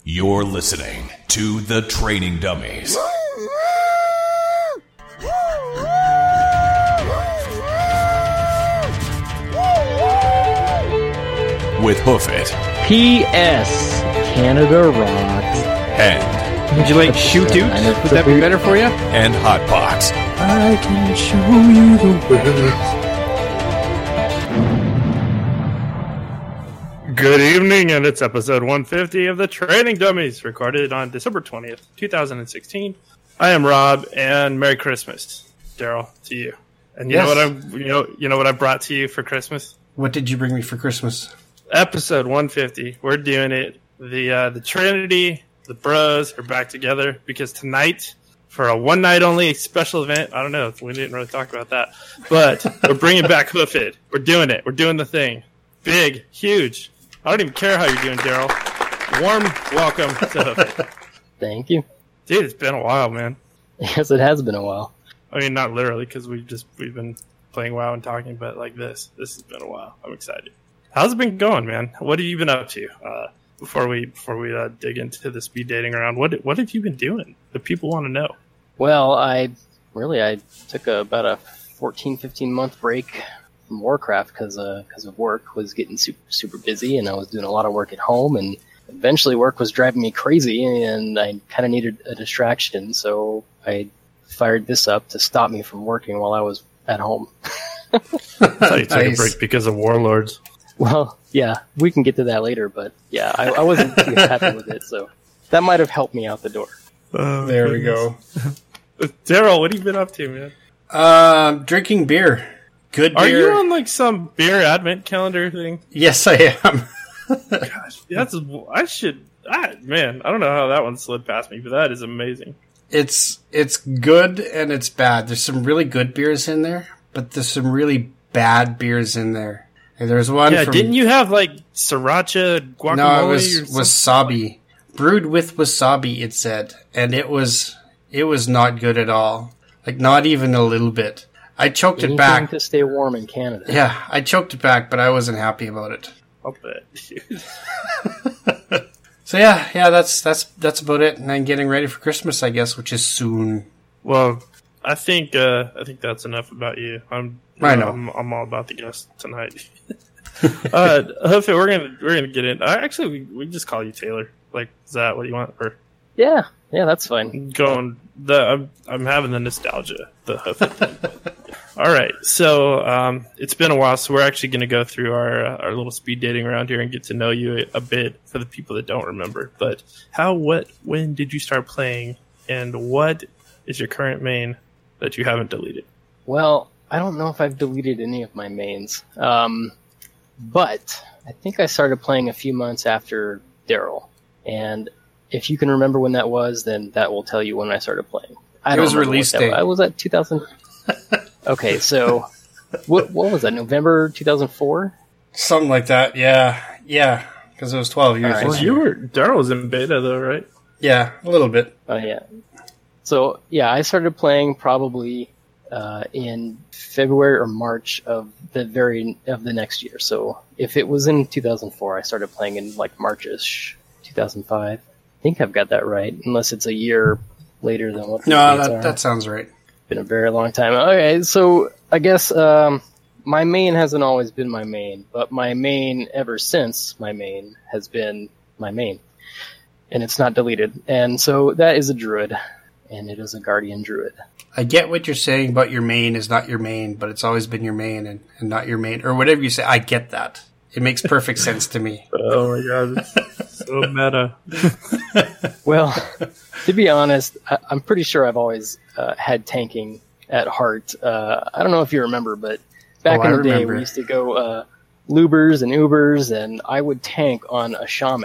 You're listening to The Training Dummies. With Hoof It. P.S. Canada rocks. And would you like shoot dudes? Would that be better for you? And Hotbox. I can show you the world. Good evening, and it's episode 150 of The Training Dummies, recorded on December 20th, 2016. I am Rob, and Merry Christmas, Daryl, to you. And you know what I brought to you for Christmas? What did you bring me for Christmas? Episode 150. We're doing it. The Trinity, the bros are back together because tonight, for a one night only special event, I don't know, we didn't really talk about that, but we're bringing back Hoof It. We're doing it. We're doing the thing. Big, huge. I don't even care how you're doing, Daryl. Warm welcome to Hoof It. Thank you. Dude, it's been a while, man. Yes, it has been a while. I mean, not literally, because we've been playing WoW and talking about it like this. This has been a while. I'm excited. How's it been going, man? What have you been up to? Before we dig into the speed dating round, what have you been doing? The people want to know. Well, I took about a 14, 15 month break from Warcraft because of work. Was getting super busy, and I was doing a lot of work at home, and eventually work was driving me crazy, and I kind of needed a distraction, so I fired this up to stop me from working while I was at home. So you took a break because of Warlords. Well, yeah, we can get to that later, but yeah, I wasn't too happy with it, so that might have helped me out the door. There we go. Daryl, what have you been up to, man? Drinking beer. Good beer. Are you on like some beer advent calendar thing? Yes, I am. Gosh, I don't know how that one slid past me, but that is amazing. It's good and it's bad. There's some really good beers in there, but there's some really bad beers in there. And there's one. Yeah, didn't you have like sriracha guacamole? No, it was wasabi, brewed with wasabi. It said, and it was not good at all. Like not even a little bit. I choked it back to stay warm in Canada. Yeah, I choked it back, but I wasn't happy about it. I'll bet. So yeah, that's about it. And I'm getting ready for Christmas, I guess, which is soon. Well, I think that's enough about you. I'm all about the guests tonight. Hoof It, we're gonna get in. Actually, we just call you Taylor. Like, is that what you want? Or yeah, that's fine. I'm having the nostalgia. The Hoof It thing. All right, so it's been a while, so we're actually going to go through our little speed dating around here and get to know you a bit for the people that don't remember. But when did you start playing, and what is your current main that you haven't deleted? Well, I don't know if I've deleted any of my mains, but I think I started playing a few months after Daryl, and if you can remember when that was, then that will tell you when I started playing. It was release date. I was at 2000. Okay, so what was that? November 2004? Something like that. Yeah, because it was 12 years. Right. Well, Daryl was in beta though, right? Yeah, a little bit. Oh yeah. So yeah, I started playing probably in February or March of the next year. So if it was in 2004, I started playing in like Marchish 2005. I think I've got that right, unless it's a year later than what. No, that sounds right. Been a very long time. Okay, so I guess my main hasn't always been my main, but my main ever since my main has been my main, and it's not deleted. And so that is a druid, and it is a guardian druid. I get what you're saying about your main is not your main, but it's always been your main and not your main, or whatever you say. I get that. It makes perfect sense to me. Oh my god, it's so meta. Well, to be honest, I'm pretty sure I've always had tanking at heart. I don't know if you remember, but back in the day, we used to go lubers and ubers, and I would tank on a shaman.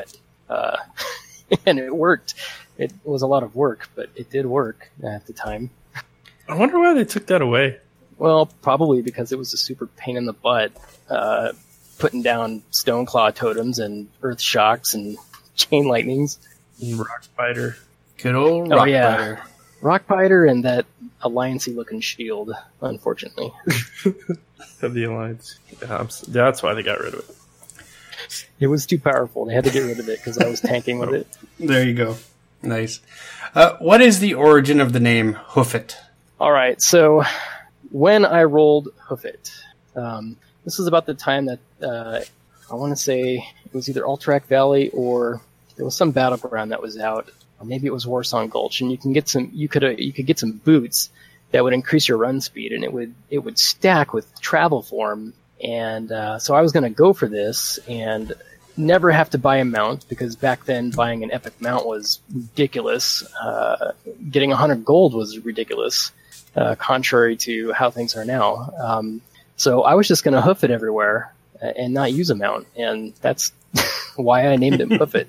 And it worked. It was a lot of work, but it did work at the time. I wonder why they took that away. Well, probably because it was a super pain in the butt. Putting down Stoneclaw totems and earth shocks and chain lightnings. Rock Spider. Good old Rock Spider. Rock Spider and that Alliance-y looking shield, unfortunately. Of the Alliance. Yeah, that's why they got rid of it. It was too powerful. They had to get rid of it because I was tanking with it. There you go. Nice. What is the origin of the name Hoofit? All right, so when I rolled Hoofit, this was about the time that I want to say it was either Alterac Valley or there was some battleground that was out, or maybe it was Warsong Gulch, and you could get some boots that would increase your run speed, and it would stack with travel form. And so I was going to go for this and never have to buy a mount, because back then buying an epic mount was ridiculous. Getting 100 gold was ridiculous, contrary to how things are now. So I was just going to hoof it everywhere and not use a mount, and that's why I named him Hoofit.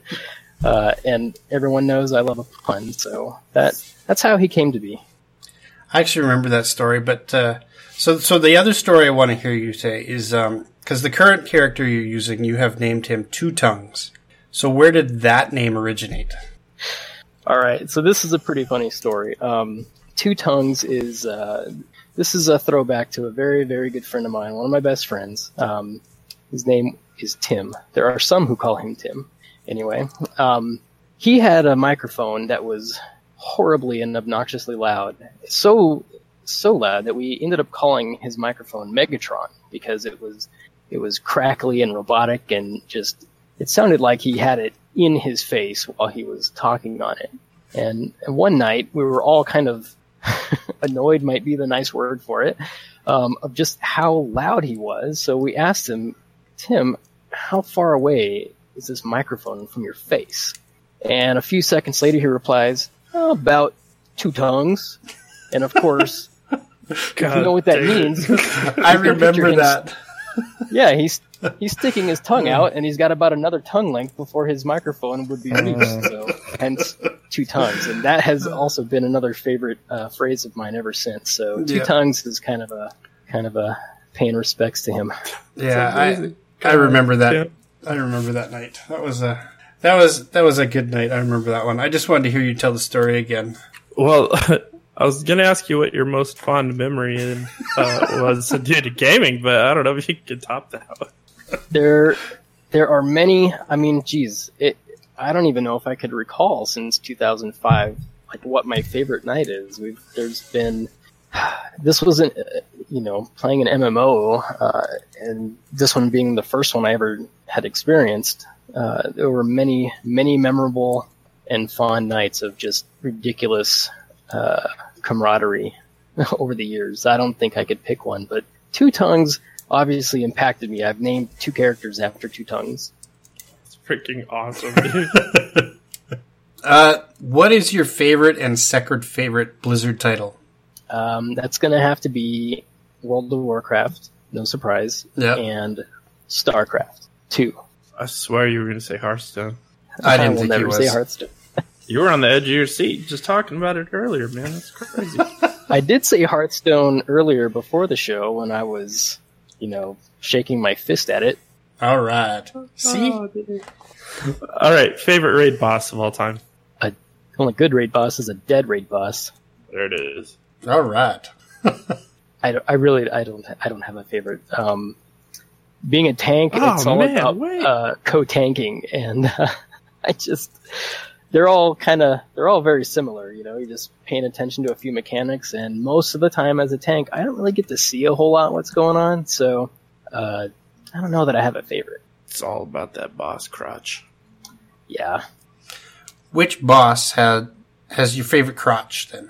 And everyone knows I love a pun, so that's how he came to be. I actually remember that story, but so the other story I want to hear you say is because the current character you're using, you have named him Two Tongues. So where did that name originate? All right, so this is a pretty funny story. Two Tongues is this is a throwback to a very, very good friend of mine, one of my best friends. His name is Tim. There are some who call him Tim. Anyway, he had a microphone that was horribly and obnoxiously loud. So loud that we ended up calling his microphone Megatron, because it was crackly and robotic, and just it sounded like he had it in his face while he was talking on it. And one night we were all kind of annoyed, might be the nice word for it, of just how loud he was. So we asked him, Tim, how far away is this microphone from your face? And a few seconds later he replies, about 2 tongues. And of course, if you know what that means. I remember that. Yeah, he's sticking his tongue out, and he's got about another tongue length before his microphone would be reached. So hence 2 tongues, and that has also been another favorite phrase of mine ever since. So 2 tongues is kind of a paying respects to him. Yeah, I remember that. Yeah. I remember that night. That was a good night. I remember that one. I just wanted to hear you tell the story again. Well, I was going to ask you what your most fond memory was due to gaming, but I don't know if you can top that one. There are many. I mean, geez, I don't even know if I could recall since 2005, like what my favorite night is. There's been, this wasn't, playing an MMO, and this one being the first one I ever had experienced. There were many, many memorable and fond nights of just ridiculous camaraderie over the years. I don't think I could pick one, but 2 tongues obviously impacted me. I've named 2 characters after 2 tongues. It's freaking awesome, dude. What is your favorite and second favorite Blizzard title? That's going to have to be World of Warcraft, no surprise, and StarCraft 2. I swear you were going to say Hearthstone. I didn't think you never say Hearthstone. You were on the edge of your seat just talking about it earlier, man. That's crazy. I did say Hearthstone earlier before the show when I was, shaking my fist at it. All right. See? All right. Favorite raid boss of all time? The only good raid boss is a dead raid boss. There it is. All right. I don't have a favorite. Being a tank, it's all about co-tanking, and they're all very similar. You're just paying attention to a few mechanics, and most of the time as a tank, I don't really get to see a whole lot what's going on. So I don't know that I have a favorite. It's all about that boss crotch. Yeah. Which boss has your favorite crotch then?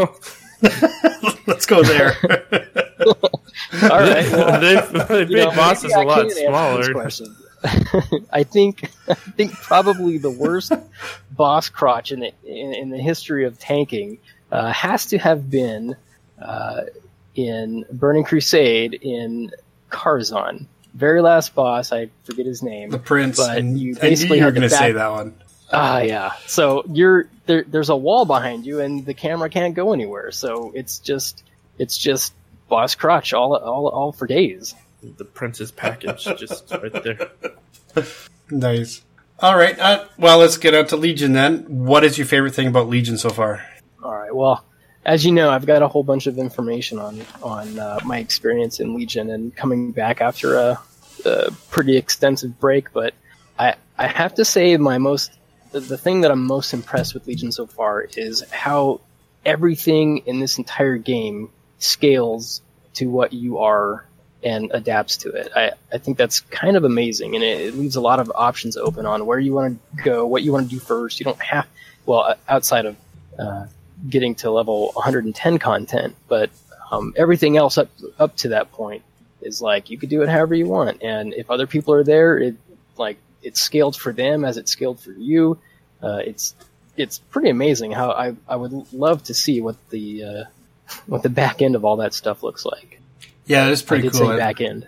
Let's go there. All right. Well, they've made bosses a lot smaller. I think probably the worst boss crotch in the history of tanking has to have been in Burning Crusade in Karzhan. Very last boss, I forget his name. The Prince. But you basically were going to say that one. Yeah. So there's a wall behind you, and the camera can't go anywhere. So it's just boss crotch all for days. The Prince's package, just right there. Nice. All right. Well, let's get on to Legion then. What is your favorite thing about Legion so far? All right. Well, as you know, I've got a whole bunch of information on my experience in Legion, and coming back after a a pretty extensive break, but I have to say the thing that I'm most impressed with Legion so far is how everything in this entire game scales to what you are and adapts to it. I think that's kind of amazing, and it leaves a lot of options open on where you want to go, what you want to do first. You don't have, well, outside of getting to level 110 content, but everything else up to that point is like you could do it however you want, and if other people are there, it's scaled for them as it's scaled for you. It's pretty amazing how I would love to see what the back end of all that stuff looks like. Yeah, it's pretty cool. Say back end.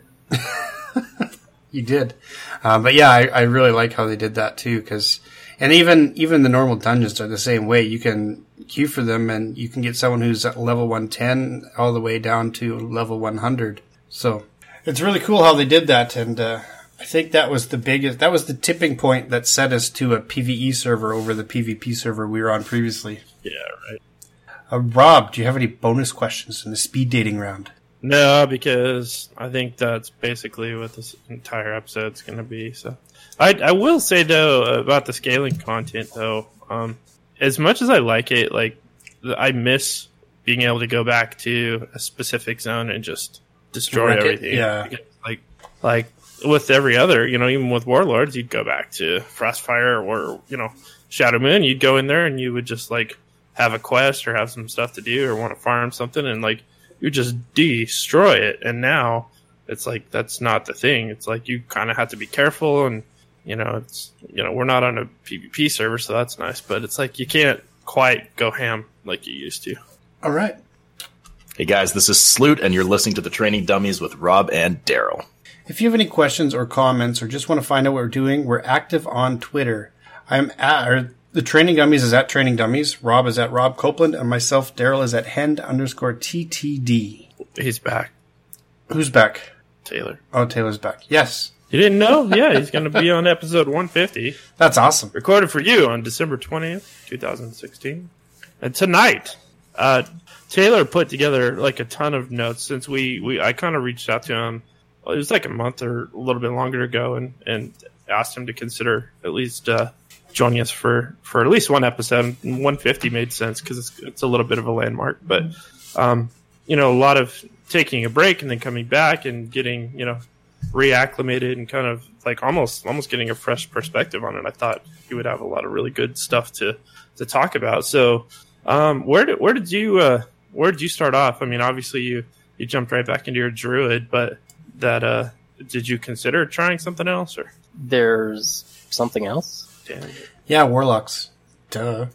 You did. But yeah, I really like how they did that too, and even the normal dungeons are the same way. You can queue for them and you can get someone who's at level 110 all the way down to level 100. So it's really cool how they did that, and I think that was the tipping point that set us to a PvE server over the PvP server we were on previously. Yeah, right. Rob, do you have any bonus questions in the speed dating round? No, because I think that's basically what this entire episode's going to be. So, I will say though about the scaling content though, as much as I like it, like I miss being able to go back to a specific zone and just destroy everything. Yeah, like with every other, even with Warlords, you'd go back to Frostfire or Shadow Moon. You'd go in there and you would just like have a quest or have some stuff to do or want to farm something, and like you just destroy it. And now it's like that's not the thing. It's like you kind of have to be careful, and we're not on a PvP server, so that's nice. But it's like you can't quite go ham like you used to. All right. Hey guys, this is Sloot, and you're listening to the Training Dummies with Rob and Daryl. If you have any questions or comments or just want to find out what we're doing, we're active on Twitter. The Training Dummies is at Training Dummies. Rob is at Rob Copeland, and myself, Daryl, is at Hend_TTD. He's back. Who's back? Taylor. Oh, Taylor's back. Yes. You didn't know? Yeah, he's going to be on episode 150. That's awesome. Recorded for you on December 20th, 2016. And tonight, Taylor put together like a ton of notes since I kind of reached out to him. Well, it was like a month or a little bit longer ago, and asked him to consider at least joining us for at least one episode. 150 made sense because it's a little bit of a landmark. But a lot of taking a break and then coming back and getting reacclimated and kind of like almost getting a fresh perspective on it. I thought he would have a lot of really good stuff to talk about. So where did you start off? I mean, obviously you jumped right back into your druid, but did you consider trying something else, or there's something else? Damn. Yeah, warlocks. Duh.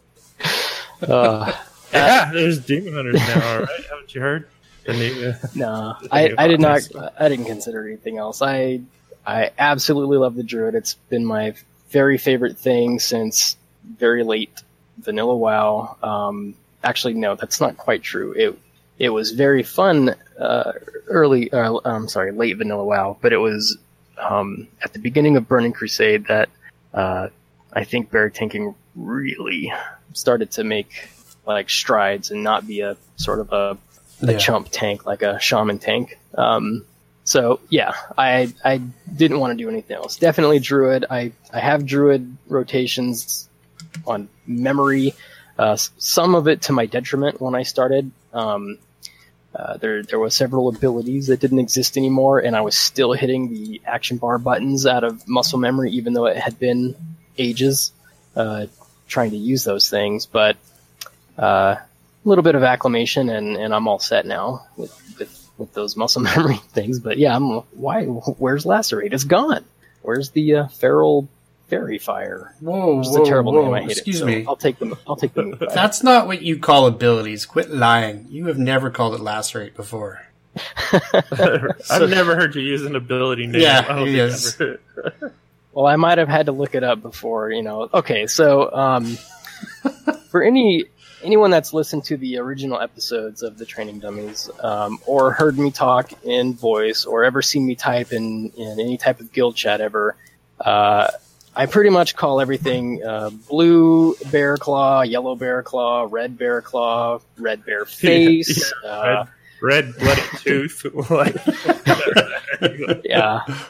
Yeah, there's demon hunters now. All right, haven't you heard? No, I did not. I didn't consider anything else. I absolutely love the druid. It's been my very favorite thing since very late vanilla WoW. Actually, no, that's not quite true. It was very fun late vanilla WoW, but it was at the beginning of Burning Crusade that I think bear tanking really started to make like strides and not be a sort of a chump tank like a shaman tank. So yeah, I didn't want to do anything else. Definitely druid. I have druid rotations on memory. Some of it to my detriment when I started. There was several abilities that didn't exist anymore, and I was still hitting the action bar buttons out of muscle memory, even though it had been ages trying to use those things. But a little bit of acclimation, and I'm all set now with those muscle memory things. But yeah, where's Lacerate? It's gone. Where's the feral fairy fire? Whoa, it's a terrible name. I hate Excuse it. me. I'll take them. That's not what you call abilities. Quit lying. You have never called it Lacerate before. I've never heard you use an ability name. Yeah, yes. Well, I might have had to look it up before, Okay, so for anyone that's listened to the original episodes of the Training Dummies, or heard me talk in voice, or ever seen me type in any type of guild chat ever, I pretty much call everything blue bear claw, yellow bear claw, red bear claw, red bear face. Red bloody tooth. Yeah.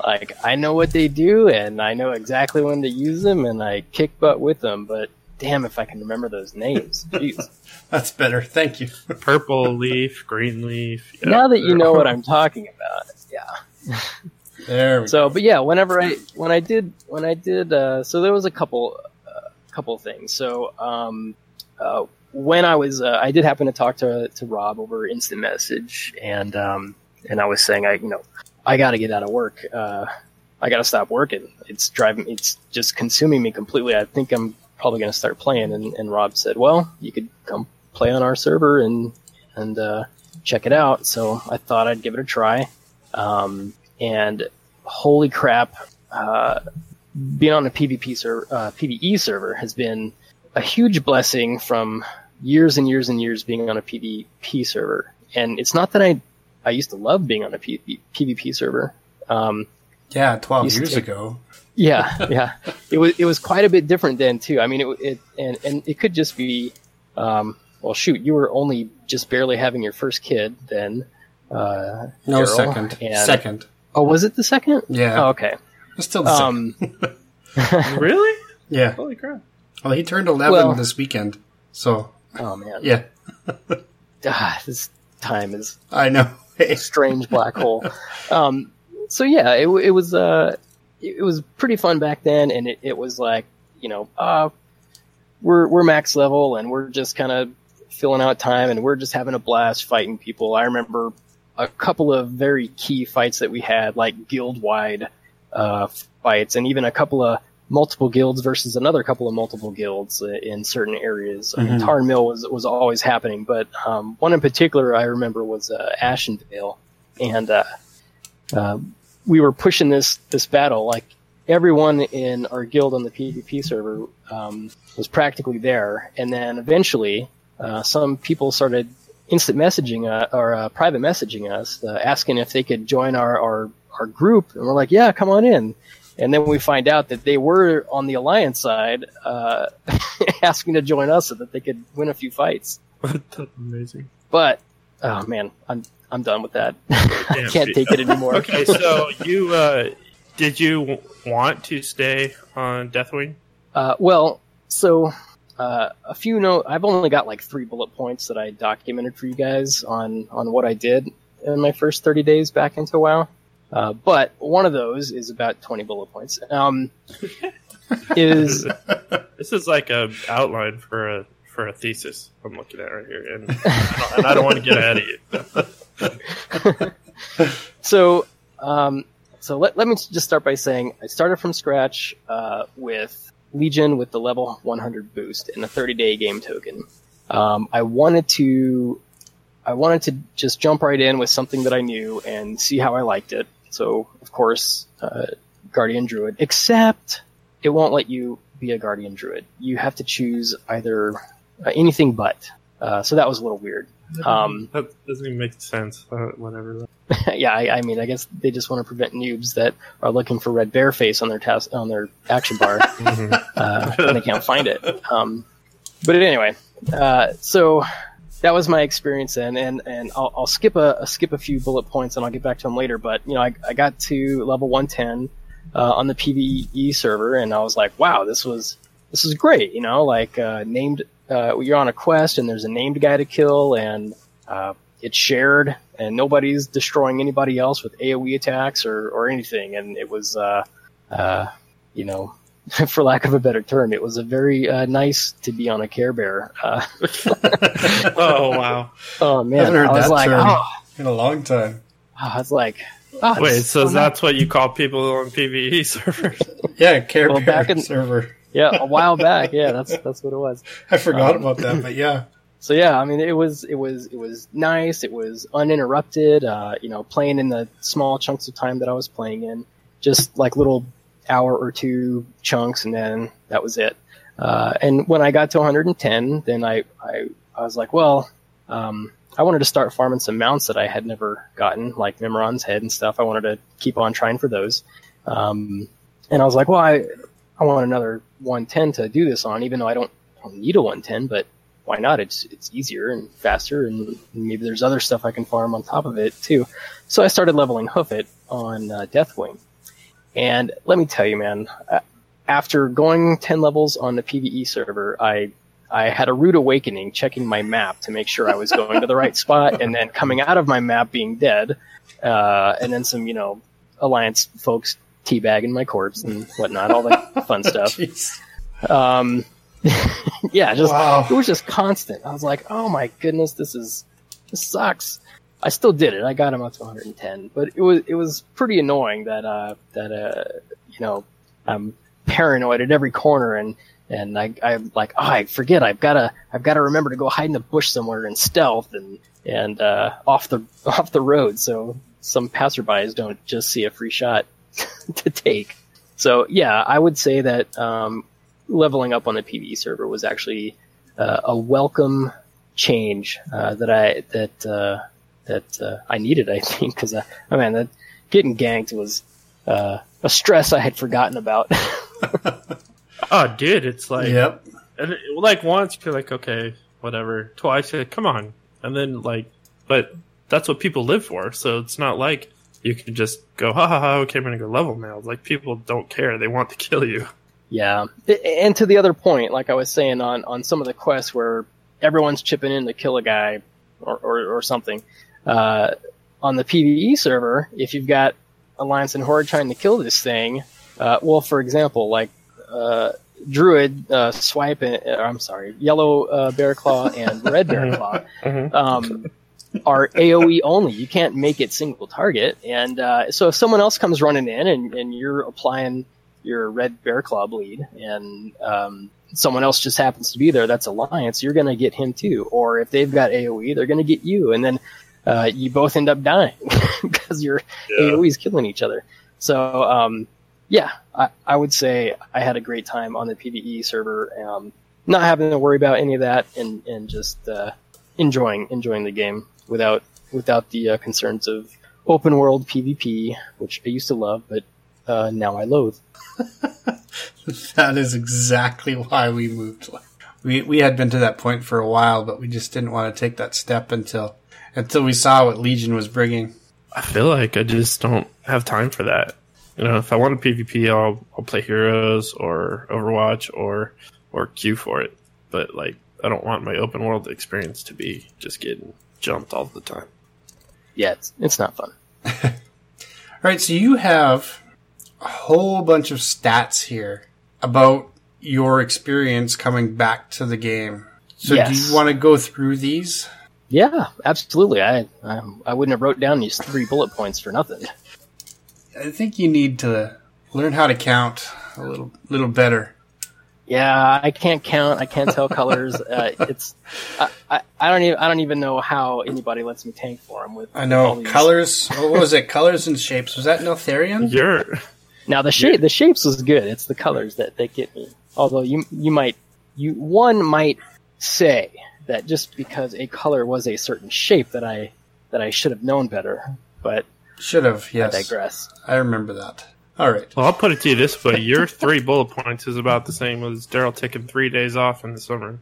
Like, I know what they do, and I know exactly when to use them, and I kick butt with them, but damn if I can remember those names. Jeez. That's better. Thank you. Purple leaf, green leaf. Yeah. Now that you know what I'm talking about, yeah. There we go. So, but yeah, when I did, so there was a couple things. So, when I did happen to talk to Rob over instant message, and I was saying, I got to get out of work. I got to stop working. It's just consuming me completely. I think I'm probably going to start playing. And Rob said, well, you could come play on our server and check it out. So I thought I'd give it a try. And holy crap, being on a PvE server has been a huge blessing from years and years and years being on a PvP server. And it's not that I used to love being on a PvP server. 12 years ago. Yeah. It was quite a bit different then too. I mean, it could just be, well, shoot, you were only just barely having your first kid then. No, Daryl, second. Oh, was it the second? Yeah. Oh, okay. It's still the second. Really? Yeah. Holy crap. Well, he turned 11 this weekend. So. Oh man. Yeah. This time is I know. a strange black hole. So yeah, it was pretty fun back then, and it was like, we're max level and we're just kind of filling out time and we're just having a blast fighting people. I remember a couple of very key fights that we had, like guild-wide fights, and even a couple of multiple guilds versus another couple of multiple guilds in certain areas. I mean, Tarn Mill was always happening, but one in particular I remember was Ashenvale, and we were pushing this battle. Like, everyone in our guild on the PvP server was practically there, and then eventually some people started instant messaging or private messaging us, asking if they could join our group, and we're like, yeah, come on in. And then we find out that they were on the Alliance side, asking to join us so that they could win a few fights. That's amazing. But oh man, I'm done with that. I can't take it anymore. Okay, so you did you want to stay on Deathwing? Well, so a few note. I've only got like 3 bullet points that I documented for you guys on what I did in my first 30 days back into WoW. But one of those is about 20 bullet points. This is like a outline for a thesis I'm looking at right here, and I don't want to get ahead of you. So let me just start by saying I started from scratch with Legion with the level 100 boost and a 30-day game token. I wanted to just jump right in with something that I knew and see how I liked it. So, of course, Guardian Druid, except it won't let you be a Guardian Druid. You have to choose either anything but. So that was a little weird. That doesn't even make sense. Whatever. Yeah, I mean, I guess they just want to prevent noobs that are looking for Red Bear Face on their action bar, and they can't find it. But anyway, so that was my experience then, and I'll skip a few bullet points and I'll get back to them later. But I got to level 110 on the PvE server, and I was like, wow, this is great. Named. You're on a quest and there's a named guy to kill, and it's shared, and nobody's destroying anybody else with AoE attacks or anything. And it was, for lack of a better term, it was a very nice to be on a Care Bear. Oh wow! Oh man, I haven't heard that term in a long time. I was like, wait, so that's what you call people on PvE servers? Yeah, Care Bear server. Yeah, a while back. Yeah, that's what it was. I forgot about that, but yeah. So yeah, I mean, it was nice. It was uninterrupted. Playing in the small chunks of time that I was playing in, just like little hour or two chunks, and then that was it. And when I got to 110, then I was like, well, I wanted to start farming some mounts that I had never gotten, like Mimiron's head and stuff. I wanted to keep on trying for those. And I was like, well, I want another 110 to do this on, even though I don't need a 110, but why not? It's easier and faster, and maybe there's other stuff I can farm on top of it too. So I started leveling Hoofit on Deathwing, And let me tell you, man, after going 10 levels on the PvE server, I had a rude awakening checking my map to make sure I was going to the right spot, and then coming out of my map being dead, and then some, Alliance folks teabagging my corpse and whatnot, all the fun stuff. Yeah, It was just constant. I was like, oh my goodness, this sucks. I still did it. I got him up to 110, but it was pretty annoying that I'm paranoid at every corner, and I'm like, I forget, I've got to remember to go hide in the bush somewhere and stealth and off the road, so some passerbys don't just see a free shot to take. So yeah, I would say that leveling up on the PvE server was actually a welcome change that I needed, I think, because that getting ganked was a stress I had forgotten about. Oh, dude, it's like, yep. And like once you're like, okay, whatever. Twice, you're like, come on, and then but that's what people live for. So it's not like you can just go, ha ha ha, okay, I'm gonna go level now. Like, people don't care; they want to kill you. Yeah, and to the other point, like I was saying on some of the quests where everyone's chipping in to kill a guy or something, on the PvE server, if you've got Alliance and Horde trying to kill this thing, for example, like Druid Swipe, Yellow Bear Claw and Red Bear Claw are AoE only. You can't make it single target, and so if someone else comes running in and you're applying your Red Bear Claw bleed, and someone else just happens to be there that's Alliance, you're going to get him too. Or if they've got AoE, they're going to get you, and then you both end up dying because your AoE is killing each other. So I would say I had a great time on the PvE server, not having to worry about any of that, and just enjoying the game without the concerns of open world PvP, which I used to love, but now I loathe. That is exactly why we moved. We had been to that point for a while, but we just didn't want to take that step until we saw what Legion was bringing. I feel like I just don't have time for that. If I want a PvP, I'll play Heroes or Overwatch or queue for it. But I don't want my open world experience to be just getting jumped all the time. Yeah, it's not fun. All right, so you have a whole bunch of stats here about your experience coming back to the game. So yes. Do you want to go through these? Yeah, absolutely. I wouldn't have wrote down these 3 bullet points for nothing. I think you need to learn how to count a little better. Yeah, I can't count. I can't tell colors. I don't even know how anybody lets me tank for them with. I know colors. What was it? Colors and shapes. Was that Neltharion? Now the shapes was good. It's the colors that get me. Although one might say that just because a color was a certain shape that I should have known better, but should have. Yes, I digress. I remember that. All right. Well, I'll put it to you this way: your 3 bullet points is about the same as Daryl taking 3 days off in the summer.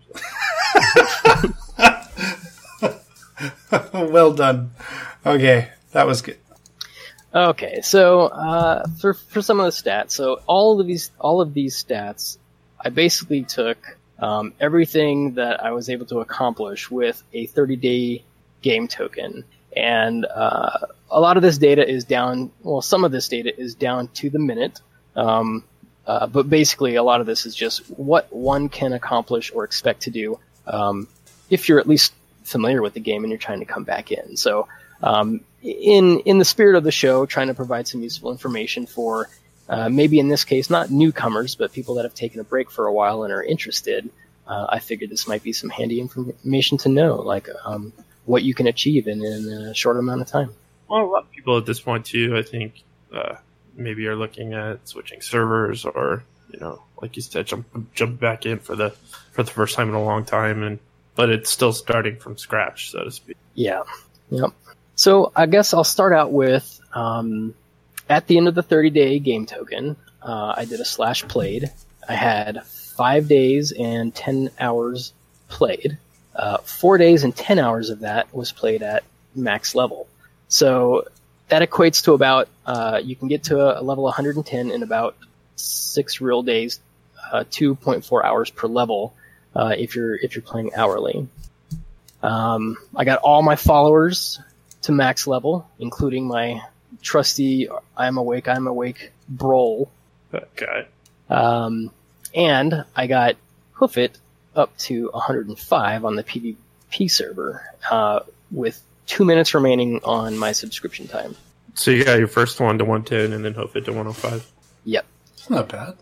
Well done. Okay, that was good. Okay, so for some of the stats, so all of these stats, I basically took everything that I was able to accomplish with a 30-day game token, and a lot of this data is down. Well, some of this data is down to the minute, but basically a lot of this is just what one can accomplish or expect to do if you're at least familiar with the game and you're trying to come back in. So. In the spirit of the show, trying to provide some useful information for maybe in this case not newcomers, but people that have taken a break for a while and are interested, I figured this might be some handy information to know, like what you can achieve in a short amount of time. Well, a lot of people at this point too, I think, maybe are looking at switching servers, or like you said, jump back in for the first time in a long time, but it's still starting from scratch, so to speak. Yeah. Yep. So I guess I'll start out with, at the end of the 30-day game token, I did a /played. I had 5 days and 10 hours played. 4 days and 10 hours of that was played at max level. So that equates to about you can get to a level 110 in about 6 real days, 2.4 hours per level if you're playing hourly. I got all my followers to max level, including my trusty I'm awake Broll. Okay. And I got Hoofit up to 105 on the PvP server with 2 minutes remaining on my subscription time. So you got your first one to 110 and then Hoofit to 105? Yep. It's not bad.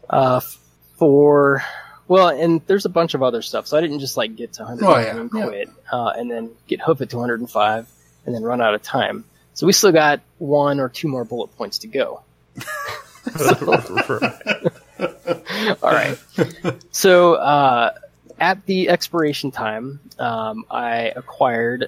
And there's a bunch of other stuff, so I didn't just like get to 100 and quit, and then get Hoofit to 105 and then run out of time. So we still got 1 or 2 more bullet points to go. All right. So at the expiration time, I acquired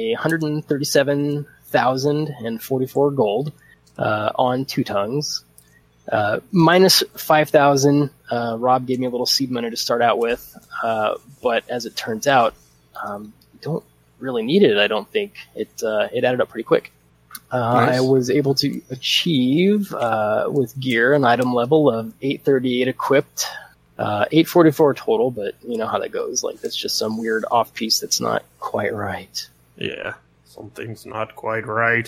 137,044 gold on Two Tongues. Minus 5,000. Rob gave me a little seed money to start out with, but as it turns out, you don't really need it. I don't think it added up pretty quick. Nice. I was able to achieve with gear an item level of 838 equipped, 844 total. But you know how that goes. Like that's just some weird off piece that's not quite right. Yeah, something's not quite right.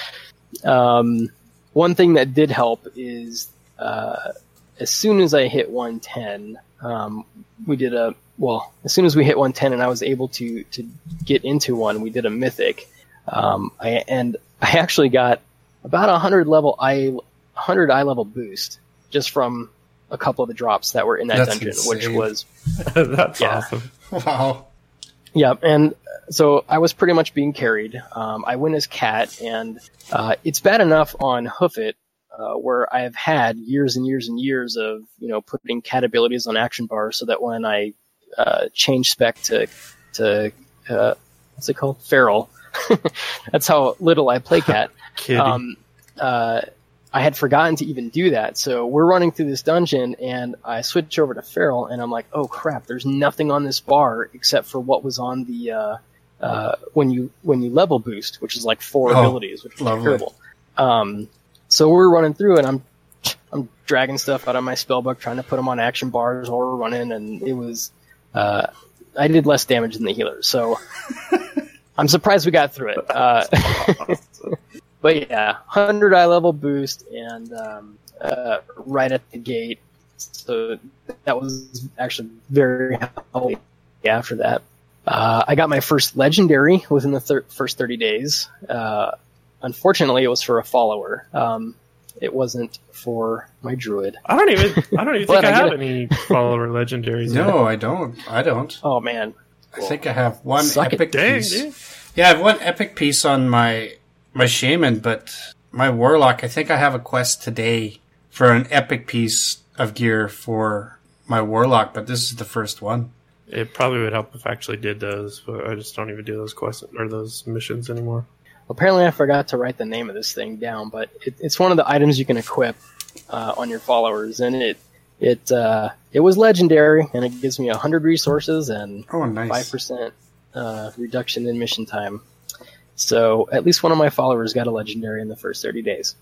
One thing that did help is as soon as I hit 110, as soon as we hit 110 and I was able to get into one, we did a mythic. I actually got about 100 eye level boost just from a couple of the drops that were in that That's dungeon, insane. which was That's awesome. Wow. yeah. And so I was pretty much being carried. I went as Cat, and it's bad enough on Hoofit where I have had years and years and years of putting Cat abilities on action bars so that when I change spec to what's it called, Feral. That's how little I play Cat. I had forgotten to even do that. So we're running through this dungeon, and I switch over to Feral, and I'm like, oh crap, there's nothing on this bar except for what was on the when you level boost, which is like 4 abilities, which is terrible. So we're running through, and I'm dragging stuff out of my spellbook, trying to put them on action bars while we're running, and it was I did less damage than the healers. So. I'm surprised we got through it. But yeah, 100 eye level boost and right at the gate. So that was actually very helpful after that. I got my first legendary within the first 30 days. Unfortunately, it was for a follower. It wasn't for my druid. I don't even think I have any follower legendaries. No, I don't. Oh man. I think I have one Suck epic Dang, piece. dude. Yeah, I have one epic piece on my shaman, but my warlock, I think I have a quest today for an epic piece of gear for my warlock, but this is the first one. It probably would help if I actually did those, but I just don't even do those quests or those missions anymore. Apparently, I forgot to write the name of this thing down, but it's one of the items you can equip on your followers, and it was legendary, and it gives me 100 resources and 5% reduction in mission time. So at least one of my followers got a legendary in the first 30 days.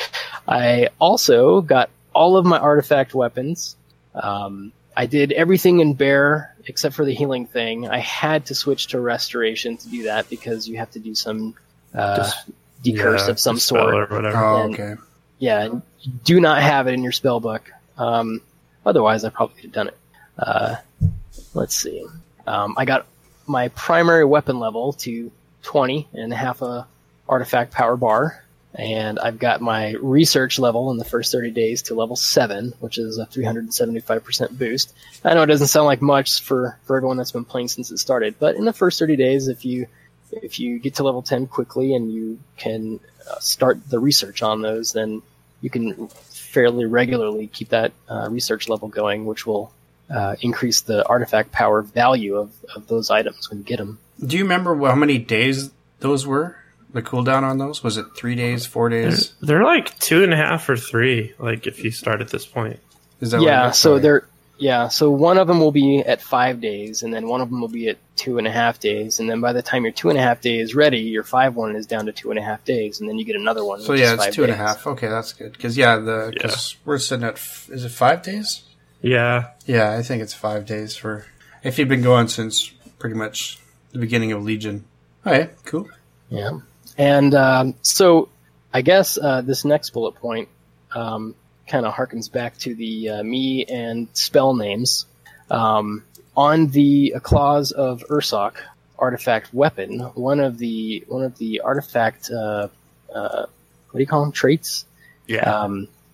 I also got all of my artifact weapons. I did everything in bear except for the healing thing. I had to switch to restoration to do that because you have to do some decurse of some sort. Or whatever. Oh, And- okay. Yeah, and you do not have it in your spell book. Otherwise, I probably could have done it. Let's see. I got my primary weapon level to 20 and half a artifact power bar. And I've got my research level in the first 30 days to level 7, which is a 375% boost. I know it doesn't sound like much for everyone that's been playing since it started, but in the first 30 days, if you get to level 10 quickly and you can start the research on those, then you can fairly regularly keep that research level going, which will increase the artifact power value of those items when you get them. Do you remember how many days those were? The cooldown on those? Was it 3 days, 4 days? They're like 2.5 or 3. Like if you start at this point. Is that Yeah, what it is? so Sorry. Yeah, so one of them will be at 5 days, and then one of them will be at 2.5 days, and then by the time your 2.5 days ready, your 5 one is down to 2.5 days, and then you get another one. So yeah, it's 2.5. Okay, that's good. Because we're sitting at, is it 5 days? Yeah. Yeah, I think it's 5 days for, if you've been going since pretty much the beginning of Legion. All right, cool. Yeah. And so I guess this next bullet point kind of harkens back to the me and spell names. On the Claws of Ursoc artifact weapon, one of the artifact what do you call them, traits? Yeah.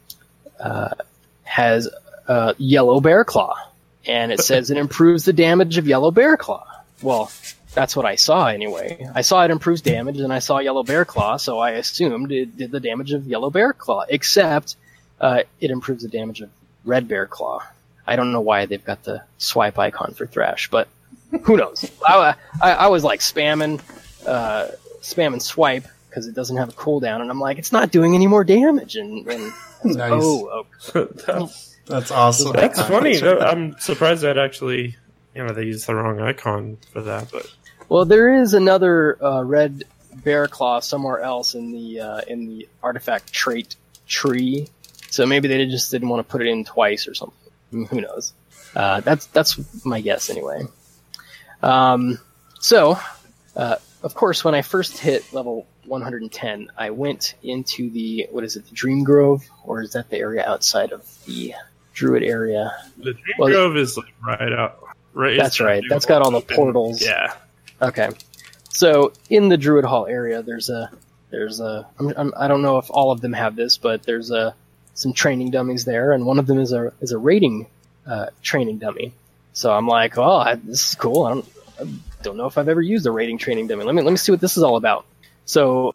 Has Yellow Bear Claw, and it says it improves the damage of Yellow Bear Claw. Well, that's what I saw anyway. I saw it improves damage, and I saw Yellow Bear Claw, so I assumed it did the damage of Yellow Bear Claw, except it improves the damage of Red Bear Claw. I don't know why they've got the swipe icon for Thrash, but who knows? I was like spamming swipe because it doesn't have a cooldown, and I'm like, it's not doing any more damage. And Nice. oh. That's awesome. That's funny. I'm surprised that actually, they used the wrong icon for that. But Well, there is another Red Bear Claw somewhere else in the artifact trait tree, so maybe they just didn't want to put it in twice or something. Who knows? That's my guess anyway. So, of course, when I first hit level 110, I went into the Dream Grove, or is that the area outside of the Druid area? the Dream Grove is like right out. Right. That's right. That's got all the portals. Yeah. Okay. So in the Druid Hall area, there's a I don't know if all of them have this, but there's some training dummies there, and one of them is a raiding training dummy. So I'm like, this is cool. I don't know if I've ever used a raiding training dummy. Let me see what this is all about. So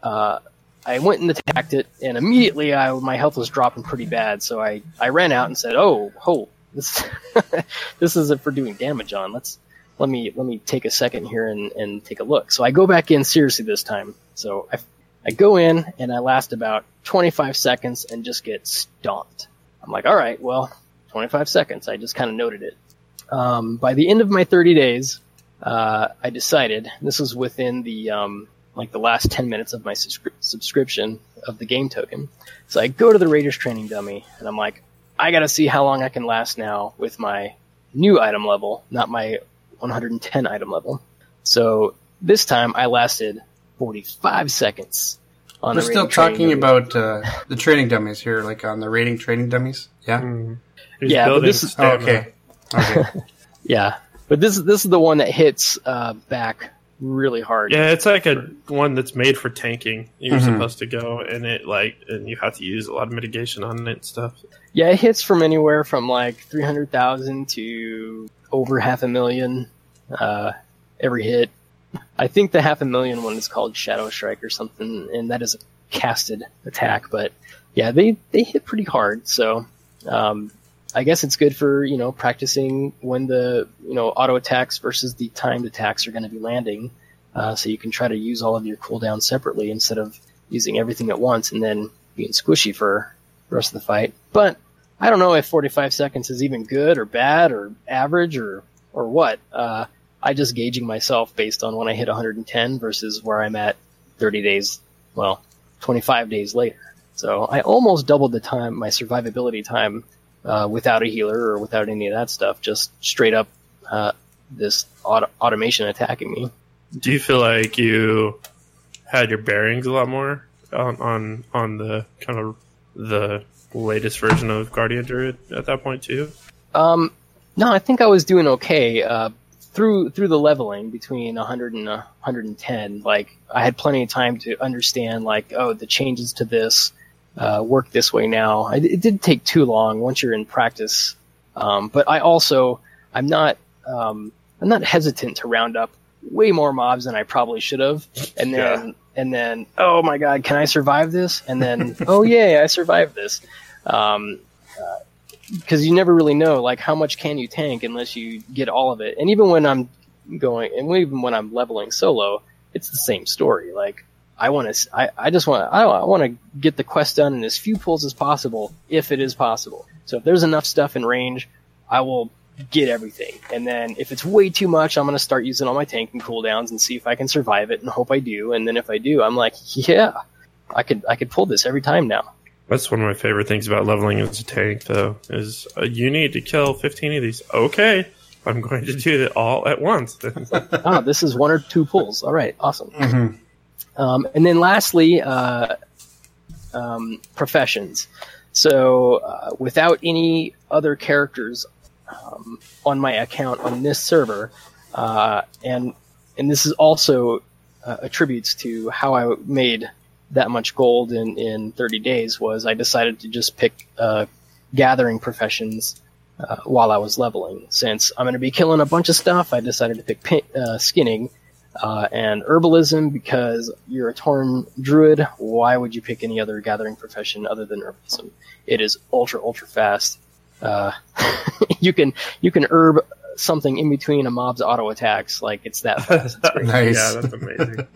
I went and attacked it, and immediately my health was dropping pretty bad. So I ran out and said, this this isn't for doing damage on. Let me take a second here and take a look. So I go back in seriously this time. So I go in and I last about 25 seconds and just get stomped. I'm like, all right, well, 25 seconds. I just kind of noted it. By the end of my 30 days, I decided, this was within the the last 10 minutes of my subscription of the game token. So I go to the Raiders training dummy and I'm like, I gotta see how long I can last now with my new item level, not my 110 item level. So this time I lasted 45 seconds on We're the still raiding training talking dummy. about the training dummies here, like on the raiding training dummies. Yeah. He's Yeah, but building this is- stamina. Okay. Yeah, but this is the one that hits back really hard. Yeah, it's like a one that's made for tanking. You're supposed to go and and you have to use a lot of mitigation on it and stuff. Yeah, it hits from anywhere from like 300,000 to over 500,000 every hit. I think the 500,000 one is called Shadow Strike or something, and that is a casted attack. But yeah, they hit pretty hard. So I guess it's good for practicing when the auto attacks versus the timed attacks are going to be landing. So you can try to use all of your cooldowns separately instead of using everything at once and then being squishy for the rest of the fight. But I don't know if 45 seconds is even good or bad or average or what. I just gauging myself based on when I hit 110 versus where I'm at 30 days, 25 days later. So I almost doubled the time, my survivability time, without a healer or without any of that stuff, just straight up this automation attacking me. Do you feel like you had your bearings a lot more on the kind of the latest version of Guardian Druid at that point too? No, I think I was doing okay. Through the leveling between 100 and 110, like I had plenty of time to understand, the changes to this work this way now. It didn't take too long once you're in practice, but I'm not hesitant to round up way more mobs than I probably should have, and then oh my god, can I survive this? And then oh yeah, I survived this. Because you never really know, how much can you tank unless you get all of it. And even when I'm leveling solo, it's the same story. I want to get the quest done in as few pulls as possible, if it is possible. So if there's enough stuff in range, I will get everything. And then if it's way too much, I'm going to start using all my tanking cooldowns and see if I can survive it and hope I do. And then if I do, I'm like, yeah, I could pull this every time now. That's one of my favorite things about leveling as a tank, though, is you need to kill 15 of these. Okay, I'm going to do it all at once. This is 1 or 2 pulls. All right, awesome. Mm-hmm. And then lastly, professions. So without any other characters on my account on this server, and this is also attributes to how I made that much gold in 30 days, was I decided to just pick gathering professions while I was leveling. Since I'm going to be killing a bunch of stuff, I decided to pick skinning and herbalism, because you're a Tauren druid. Why would you pick any other gathering profession other than herbalism? It is ultra fast. You can herb something in between a mob's auto attacks, like it's that fast. It's great. Nice. Yeah, that's amazing.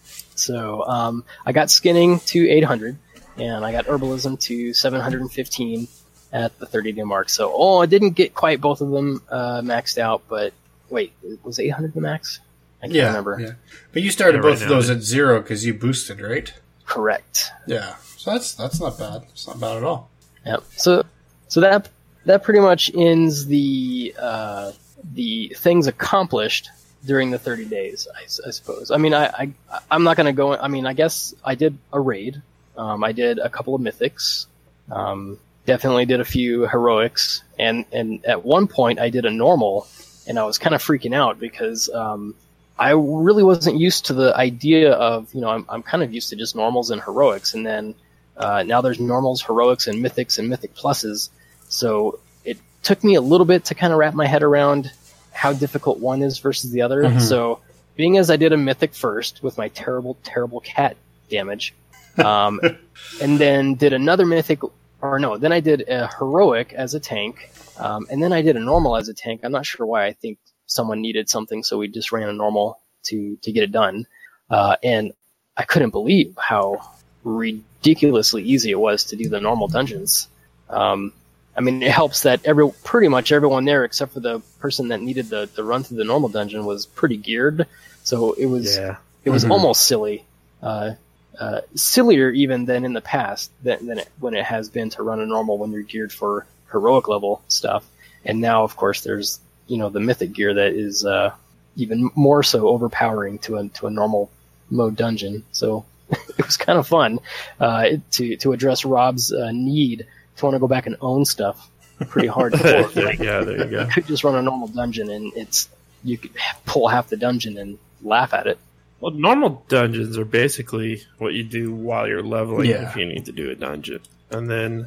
So I got skinning to 800, and I got herbalism to 715 at the 30-day mark. So I didn't get quite both of them maxed out, but wait, was 800 the max? I can't remember. Yeah. But you started both of those at 0 because you boosted, right? Correct. Yeah. So that's not bad. It's not bad at all. Yep. So that pretty much ends the things accomplished during the 30 days, I suppose. I mean, I'm not going to go. I mean, I guess I did a raid. I did a couple of mythics. Definitely did a few heroics, and at one point I did a normal, and I was kind of freaking out because I really wasn't used to the idea of, I'm kind of used to just normals and heroics, and then now there's normals, heroics, and mythics and mythic pluses. So it took me a little bit to kind of wrap my head around how difficult one is versus the other. Mm-hmm. So being as I did a mythic first with my terrible cat damage, and then did another mythic, then I did a heroic as a tank, and then I did a normal as a tank. I'm not sure why. I think someone needed something, so we just ran a normal to get it done. And I couldn't believe how ridiculously easy it was to do the normal dungeons. I mean, it helps that pretty much everyone there, except for the person that needed the run through the normal dungeon, was pretty geared. So it was almost silly, sillier even than in the past when it has been to run a normal when you're geared for heroic level stuff. And now, of course, there's the mythic gear that is even more so overpowering to a normal mode dungeon. So it was kind of fun to address Rob's need to want to go back and own stuff pretty hardcore. Yeah, there you go. You could just run a normal dungeon, and you could pull half the dungeon and laugh at it. Well, normal dungeons are basically what you do while you're leveling if you need to do a dungeon. And then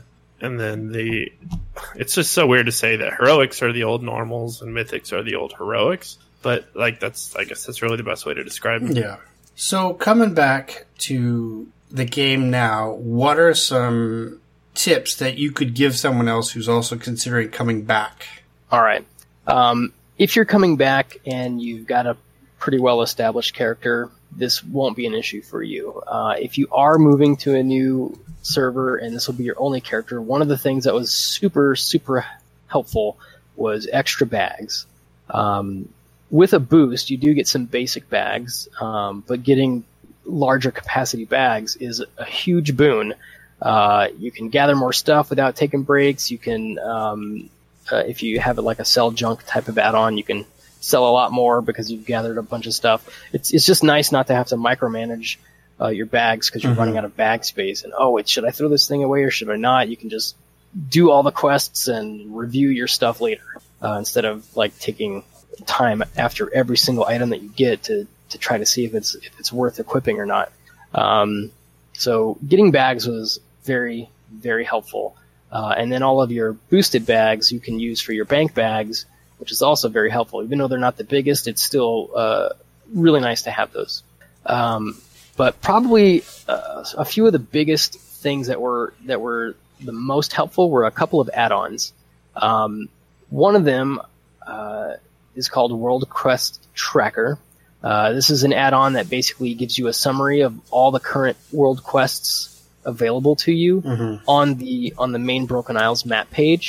it's just so weird to say that heroics are the old normals and mythics are the old heroics. But I guess that's really the best way to describe it. Yeah. So coming back to the game now, what are some tips that you could give someone else who's also considering coming back? All right. If you're coming back and you've got a pretty well-established character, this won't be an issue for you. If you are moving to a new server and this will be your only character, one of the things that was super, super helpful was extra bags. With a boost, you do get some basic bags, but getting larger capacity bags is a huge boon. You can gather more stuff without taking breaks. You can, if you have it like a sell junk type of add-on, you can sell a lot more because you've gathered a bunch of stuff. It's just nice not to have to micromanage your bags because you're running out of bag space. And should I throw this thing away or should I not? You can just do all the quests and review your stuff later instead of like taking time after every single item that you get to try to see if it's worth equipping or not. So getting bags was very, very helpful. And then all of your boosted bags you can use for your bank bags, which is also very helpful. Even though they're not the biggest, it's still really nice to have those. But probably a few of the biggest things that were the most helpful were a couple of add-ons. One of them is called World Quest Tracker. This is an add-on that basically gives you a summary of all the current world quests available to you on the main Broken Isles map page.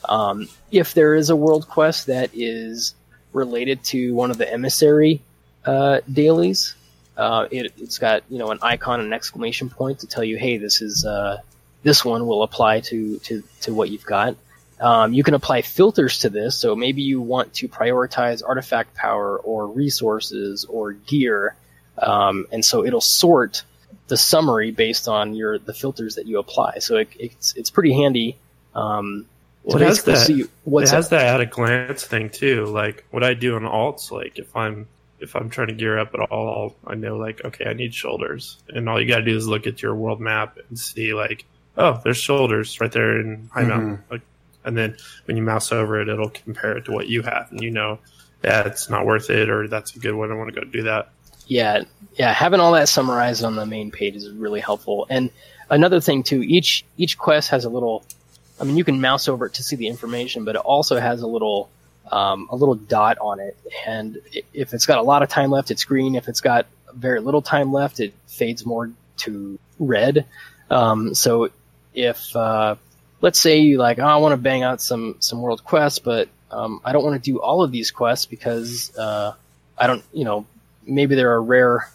If there is a world quest that is related to one of the emissary dailies, it's got an icon and an exclamation point to tell you, hey, this one will apply to what you've got. You can apply filters to this, so maybe you want to prioritize artifact power or resources or gear, and so it'll sort the summary based on the filters that you apply. So it's pretty handy. It has that at a glance thing too. Like what I do on alts, like if I'm trying to gear up at all, I know like, okay, I need shoulders, and all you gotta do is look at your world map and see like, oh, there's shoulders right there in High Mountain. Like, and then when you mouse over it, it'll compare it to what you have, and it's not worth it, or that's a good one. I want to go do that. Yeah. Having all that summarized on the main page is really helpful. And another thing too, each quest has a little. I mean, you can mouse over it to see the information, but it also has a little dot on it. And if it's got a lot of time left, it's green. If it's got very little time left, it fades more to red. So if let's say you I want to bang out some world quests, but I don't want to do all of these quests because I don't, maybe there are rare,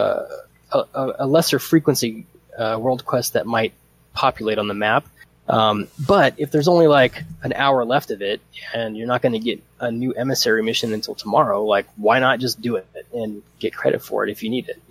a lesser frequency world quests that might populate on the map. But if there's only an hour left of it and you're not going to get a new emissary mission until tomorrow, why not just do it and get credit for it if you need it,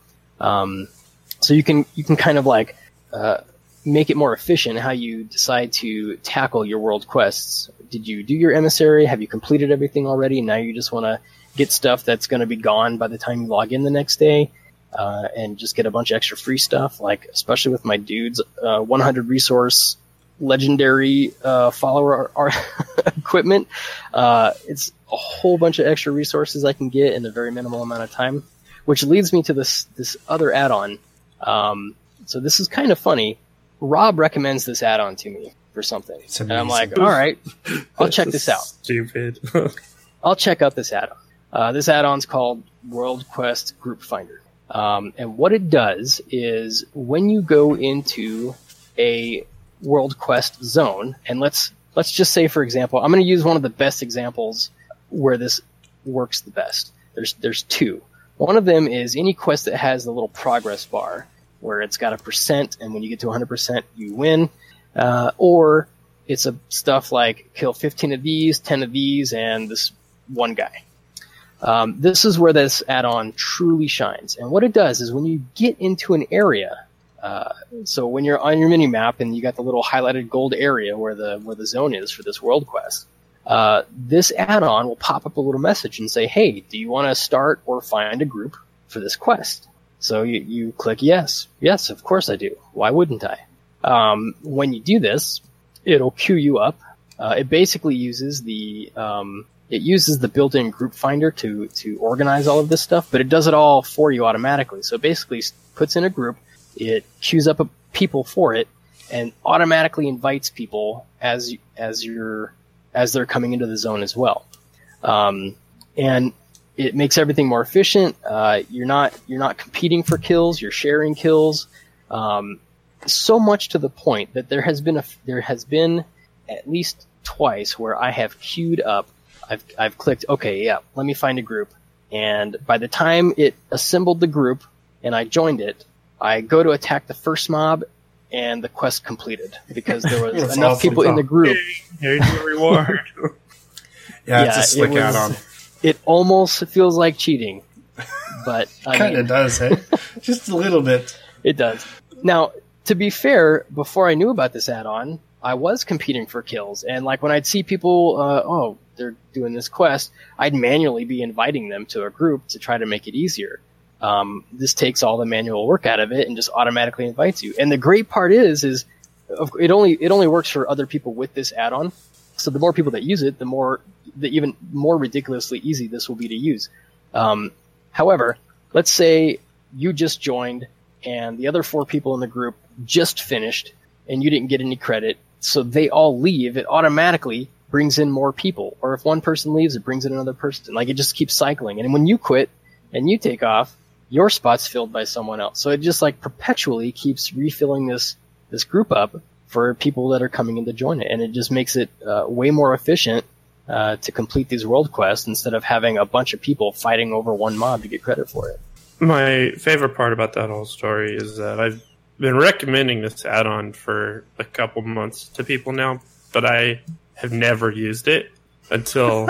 So you can kind of make it more efficient how you decide to tackle your world quests. Did you do your emissary? Have you completed everything already? Now you just want to get stuff that's going to be gone by the time you log in the next day, and just get a bunch of extra free stuff, especially with my dudes, 100 resource legendary follower equipment. It's a whole bunch of extra resources I can get in a very minimal amount of time, which leads me to this other add-on. So this is kind of funny. Rob recommends this add-on to me for something, and I'm like, all right, I'll check this out. Stupid. I'll check out this add-on. This add-on's called World Quest Group Finder. And what it does is when you go into a world quest zone, and let's just say, for example, I'm going to use one of the best examples where this works the best. There's two. One of them is any quest that has the little progress bar where it's got a % and when you get to 100% you win, or it's stuff like kill 15 of these, 10 of these, and this one guy. This is where this add-on truly shines. And what it does is when you get into an area, so when you're on your mini map and you got the little highlighted gold area where the zone is for this world quest, this add-on will pop up a little message and say, hey, do you want to start or find a group for this quest? So you click yes. Yes, of course I do. Why wouldn't I? When you do this, it'll queue you up. It basically uses the built-in group finder to organize all of this stuff, but it does it all for you automatically. So it basically puts in a group, it queues up people for it, and automatically invites people as they're coming into the zone as well. And it makes everything more efficient. You're not competing for kills, you're sharing kills. So much to the point that there has been at least twice where I have queued up. I've clicked, okay, yeah, let me find a group. And by the time it assembled the group and I joined it, I go to attack the first mob and the quest completed because there was enough people in the group. Here's your reward. It's a slick add-on. It almost feels like cheating, but kind of does, hey? Just a little bit. It does. Now, to be fair, before I knew about this add-on, I was competing for kills, and when I'd see people, they're doing this quest, I'd manually be inviting them to a group to try to make it easier. This takes all the manual work out of it and just automatically invites you. And the great part is it only works for other people with this add-on. So the more people that use it, the even more ridiculously easy this will be to use. However, let's say you just joined and the other 4 people in the group just finished and you didn't get any credit, so they all leave. It automatically brings in more people. Or if one person leaves, it brings in another person. It just keeps cycling. And when you quit and you take off, your spot's filled by someone else. So it just perpetually keeps refilling this group up. for people that are coming in to join it. And it just makes it way more efficient to complete these world quests instead of having a bunch of people fighting over one mob to get credit for it. My favorite part about that whole story is that I've been recommending this add-on for a couple months to people now, but I have never used it until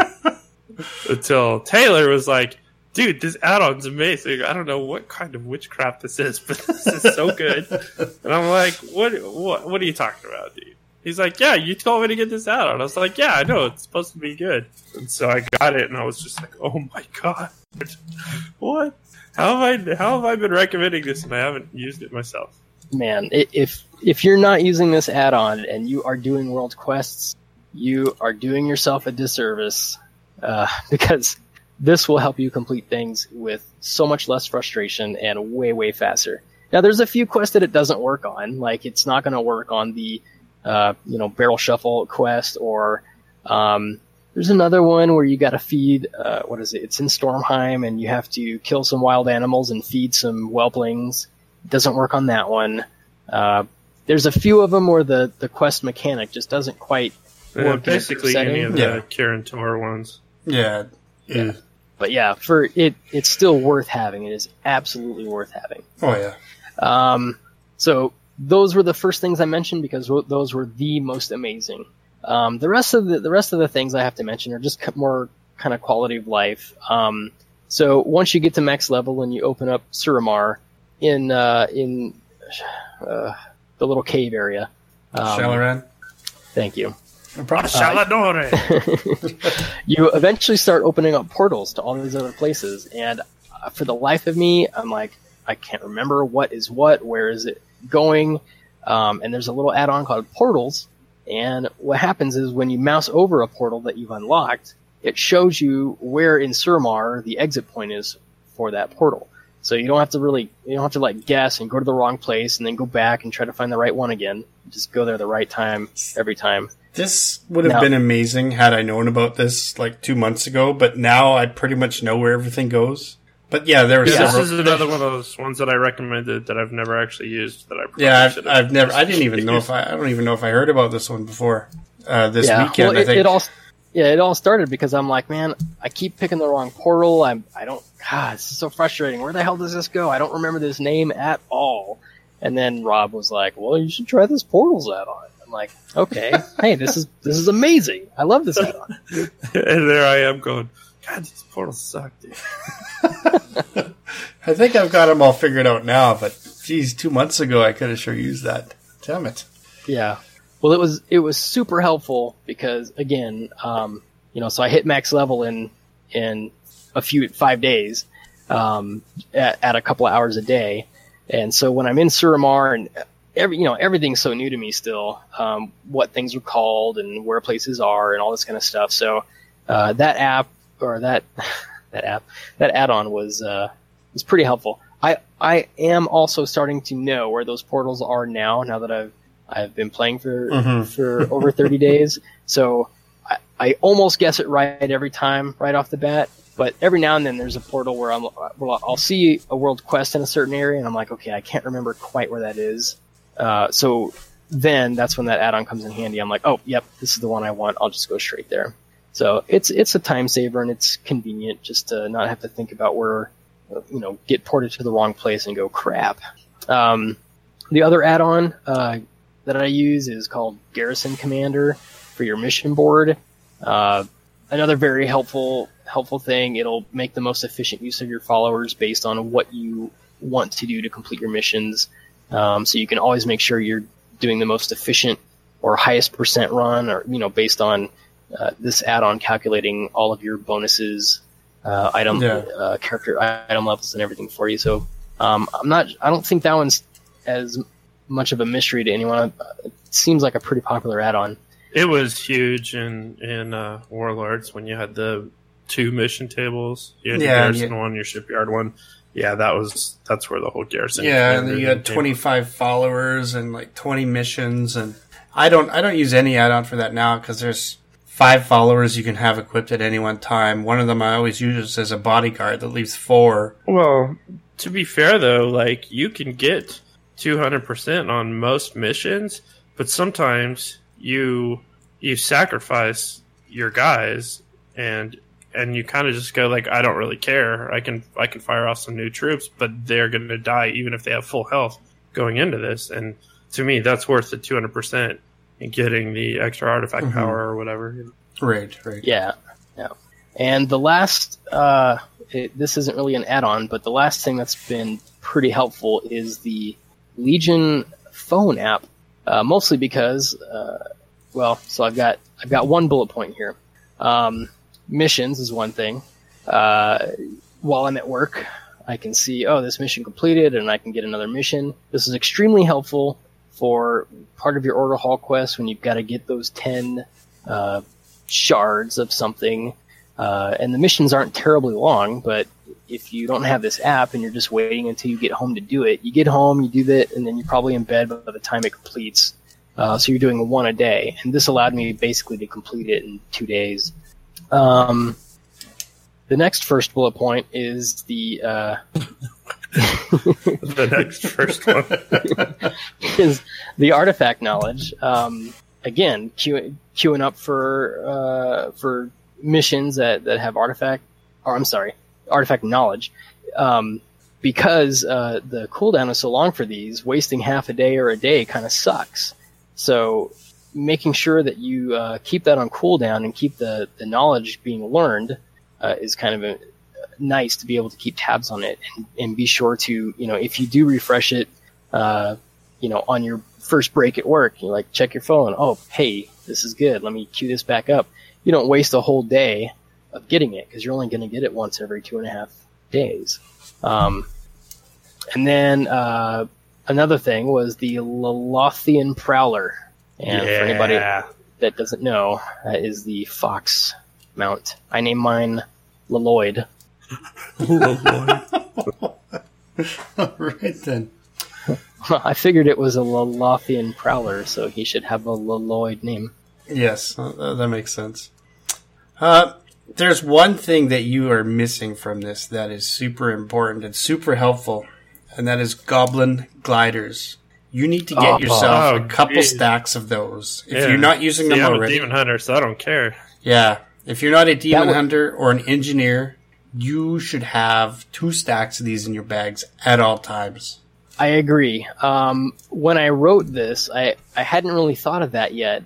Taylor was like, dude, this add-on's amazing. I don't know what kind of witchcraft this is, but this is so good. And I'm like, what are you talking about, dude? He's like, yeah, you told me to get this add-on. I was like, yeah, I know, it's supposed to be good. And so I got it, and I was just like, oh my god, what? How have I been recommending this and I haven't used it myself? Man, if you're not using this add-on and you are doing world quests, you are doing yourself a disservice, because this will help you complete things with so much less frustration and way, way faster. Now, there's a few quests that it doesn't work on. Like, it's not going to work on the, barrel shuffle quest, or there's another one where you got to feed, what is it? It's in Stormheim, and you have to kill some wild animals and feed some whelplings. It doesn't work on that one. There's a few of them where the quest mechanic just doesn't quite work. Basically, any of the Kirin Tor ones. Yeah. But yeah, for it's still worth having. It is absolutely worth having. Oh yeah. So those were the first things I mentioned because those were the most amazing. The rest of the things I have to mention are just more kind of quality of life. So once you get to max level and you open up Suramar in the little cave area, Shalaran. Thank you. Shaladore. You eventually start opening up portals to all these other places, and for the life of me, I'm like, I can't remember what is what, where is it going, and there's a little add-on called Portals, and what happens is when you mouse over a portal that you've unlocked, it shows you where in Suramar the exit point is for that portal. So you don't have to like guess and go to the wrong place and then go back and try to find the right one again. Just go there the right time every time. This would have been amazing had I known about this like 2 months ago, but now I pretty much know where everything goes. But yeah, there were several. This is another one of those ones that I recommended that I've never actually used. That I've never. I didn't even know I don't even know if I heard about this one before this weekend. Well, I think it all started because I'm like, man, I keep picking the wrong portal. This is so frustrating. Where the hell does this go? I don't remember this name at all. And then Rob was like, well, you should try this Portals add-on. I'm like, okay, hey, this is amazing. I love this add-on. And there I am going, God, these portals suck, dude. I think I've got them all figured out now, but geez, 2 months ago I could have sure used that. Damn it. Yeah. Well, it was super helpful because again, so I hit max level in 5 days, at a couple of hours a day. And so when I'm in Suramar and everything's so new to me still, what things are called and where places are and all this kind of stuff. So, that app or that add-on was pretty helpful. I am also starting to know where those portals are now that I've been playing for over 30 days. So I almost guess it right every time right off the bat. But every now and then there's a portal where I'll see a world quest in a certain area and I'm like, okay, I can't remember quite where that is. So then that's when that add-on comes in handy. I'm like, oh, yep, this is the one I want. I'll just go straight there. So it's a time saver and it's convenient just to not have to think about where, get ported to the wrong place and go crap. The other add-on that I use is called Garrison Commander for your mission board. Another very helpful thing. It'll make the most efficient use of your followers based on what you want to do to complete your missions. So you can always make sure you're doing the most efficient or highest percent run, or based on this add-on calculating all of your bonuses, character item levels, and everything for you. So I don't think that one's as much of a mystery to anyone. It seems like a pretty popular add-on. It was huge in Warlords when you had the 2 mission tables. You had the Garrison one, your Shipyard one. Yeah, that's where the whole Garrison. Yeah, and you had 25 followers and like 20 missions, and I don't use any add-on for that now because there's 5 followers you can have equipped at any one time. One of them I always use as a bodyguard that leaves 4. Well, to be fair though, like you can get 200% on most missions but sometimes you sacrifice your guys and you kind of just go like, I don't really care. I can fire off some new troops, but they're going to die even if they have full health going into this. And to me, that's worth the 200% in getting the extra artifact power or whatever. Right. Yeah. And the last, this isn't really an add-on, but the last thing that's been pretty helpful is the Legion phone app. Mostly because, so I've got one bullet point here. Missions is one thing. While I'm at work, I can see, this mission completed, and I can get another mission. This is extremely helpful for part of your Order Hall quest when you've got to get those 10 shards of something. And the missions aren't terribly long, but if you don't have this app and you're just waiting until you get home to do it, you get home, you do that, and then you're probably in bed by the time it completes. So you're doing one a day. And this allowed me basically to complete it in 2 days. The next first bullet point is the the next first one is the artifact knowledge. Again, queuing up for missions that have artifact knowledge. Because the cooldown is so long for these, wasting half a day or a day kind of sucks. So making sure that you keep that on cooldown and keep the knowledge being learned is kind of nice to be able to keep tabs on it and be sure to, if you do refresh it, on your first break at work, you check your phone. Oh, hey, this is good. Let me queue this back up. You don't waste a whole day of getting it because you're only going to get it once every 2.5 days. And then another thing was the Lothian Prowler. And for anybody that doesn't know, that is the Fox mount. I named mine Lloyd. All right, then. I figured it was a Lothian Prowler, so he should have a Lloyd name. Yes, that makes sense. There's one thing that you are missing from this that is super important and super helpful, and that is goblin gliders. You need to get yourself a couple stacks of those. If you're not using them already. I'm a demon hunter, so I don't care. Yeah. If you're not a demon hunter or an engineer, you should have 2 stacks of these in your bags at all times. I agree. When I wrote this, I hadn't really thought of that yet.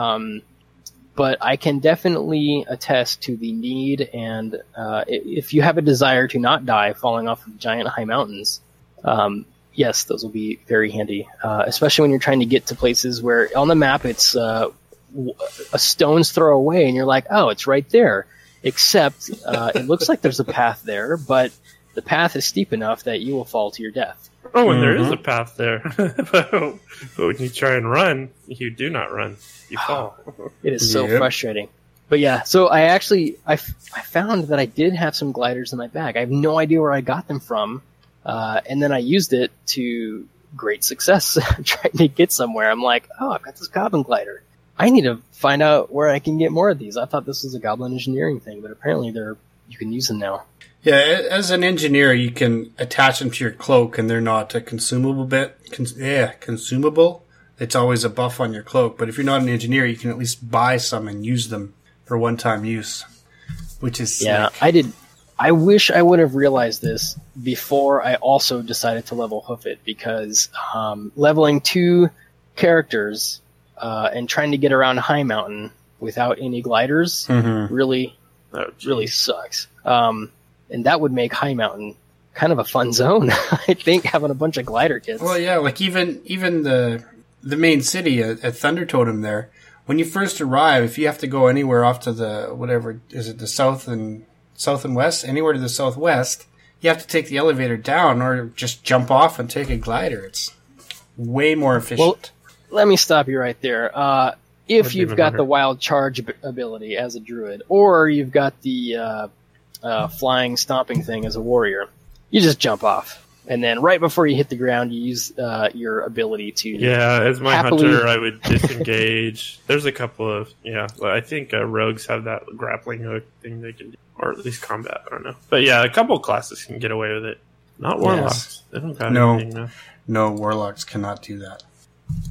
But I can definitely attest to the need, and if you have a desire to not die falling off of giant high mountains, yes, those will be very handy, especially when you're trying to get to places where on the map it's a stone's throw away, and you're like, oh, it's right there. Except it looks like there's a path there, but the path is steep enough that you will fall to your death. Oh, and there is a path there. But when you try and run, you do not run. You fall. It is so frustrating. But yeah, so I found that I did have some gliders in my bag. I have no idea where I got them from. And then I used it to great success trying to get somewhere. I'm like, oh, I've got this goblin glider. I need to find out where I can get more of these. I thought this was a goblin engineering thing, but apparently you can use them now. Yeah, as an engineer, you can attach them to your cloak, and they're not a consumable consumable. It's always a buff on your cloak. But if you're not an engineer, you can at least buy some and use them for one-time use, which is yeah. sick. I wish I would have realized this before I also decided to level Hoofit, because leveling 2 characters and trying to get around High Mountain without any gliders really sucks. And that would make High Mountain kind of a fun zone, I think, having a bunch of glider kits. Well, yeah, like even the main city at Thunder Totem there, when you first arrive, if you have to go anywhere off to the, whatever, is it the south and west? Anywhere to the southwest, you have to take the elevator down or just jump off and take a glider. It's way more efficient. Well, let me stop you right there. If you've got the wild charge ability as a druid, or you've got the flying stomping thing as a warrior, you just jump off. And then right before you hit the ground, you use your ability to... Yeah, as my hunter, I would disengage. There's a couple of... Yeah, I think rogues have that grappling hook thing they can do. Or at least combat, I don't know. But yeah, a couple of classes can get away with it. Not warlocks. They don't got anything, no. No, warlocks cannot do that.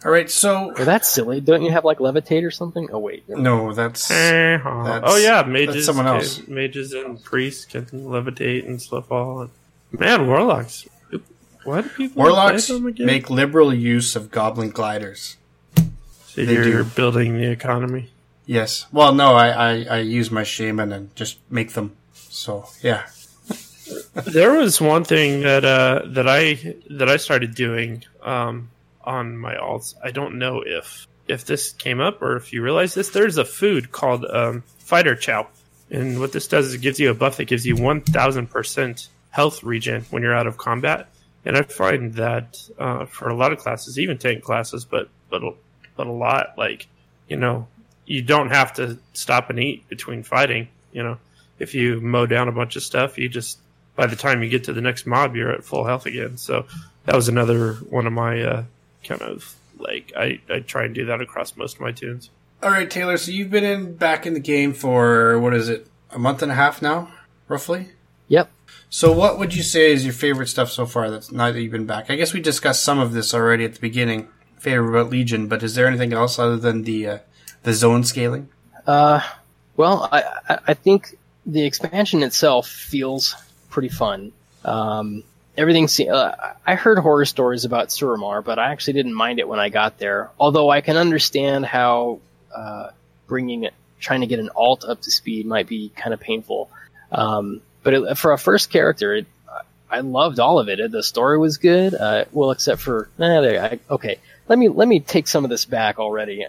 All right, so Well, that's silly. Don't you have like levitate or something? Oh wait, no, that's Oh yeah, mages. that's someone else. Mages and priests can levitate and slow fall. And, man, warlocks. Why do people Warlocks play them again? make liberal use of goblin gliders. So they you're do. building the economy. Yes. Well, no, I use my shaman and just make them. So yeah. There was one thing that I started doing on my alts. I don't know if this came up or if you realize this. There's a food called Fighter Chow, and what this does is it gives you a buff that gives you 1,000% health regen when you're out of combat. And I find that for a lot of classes, even tank classes, but a lot, like, you know, you don't have to stop and eat between fighting. You know, if you mow down a bunch of stuff, you just, by the time you get to the next mob, you're at full health again. So that was another one of my kind of, like, I try and do that across most of my tunes. All right, Taylor. So you've been back in the game for what is it, a month and a half now, roughly? Yep. So what would you say is your favorite stuff so far that's now that you've been back? I guess we discussed some of this already at the beginning, favorite about Legion, but is there anything else other than the zone scaling? Well, I think the expansion itself feels pretty fun. Everything. I heard horror stories about Suramar, but I actually didn't mind it when I got there. Although I can understand how trying to get an alt up to speed might be kind of painful. But for a first character, I loved all of it. The story was good. Well, except for okay. Let me take some of this back already.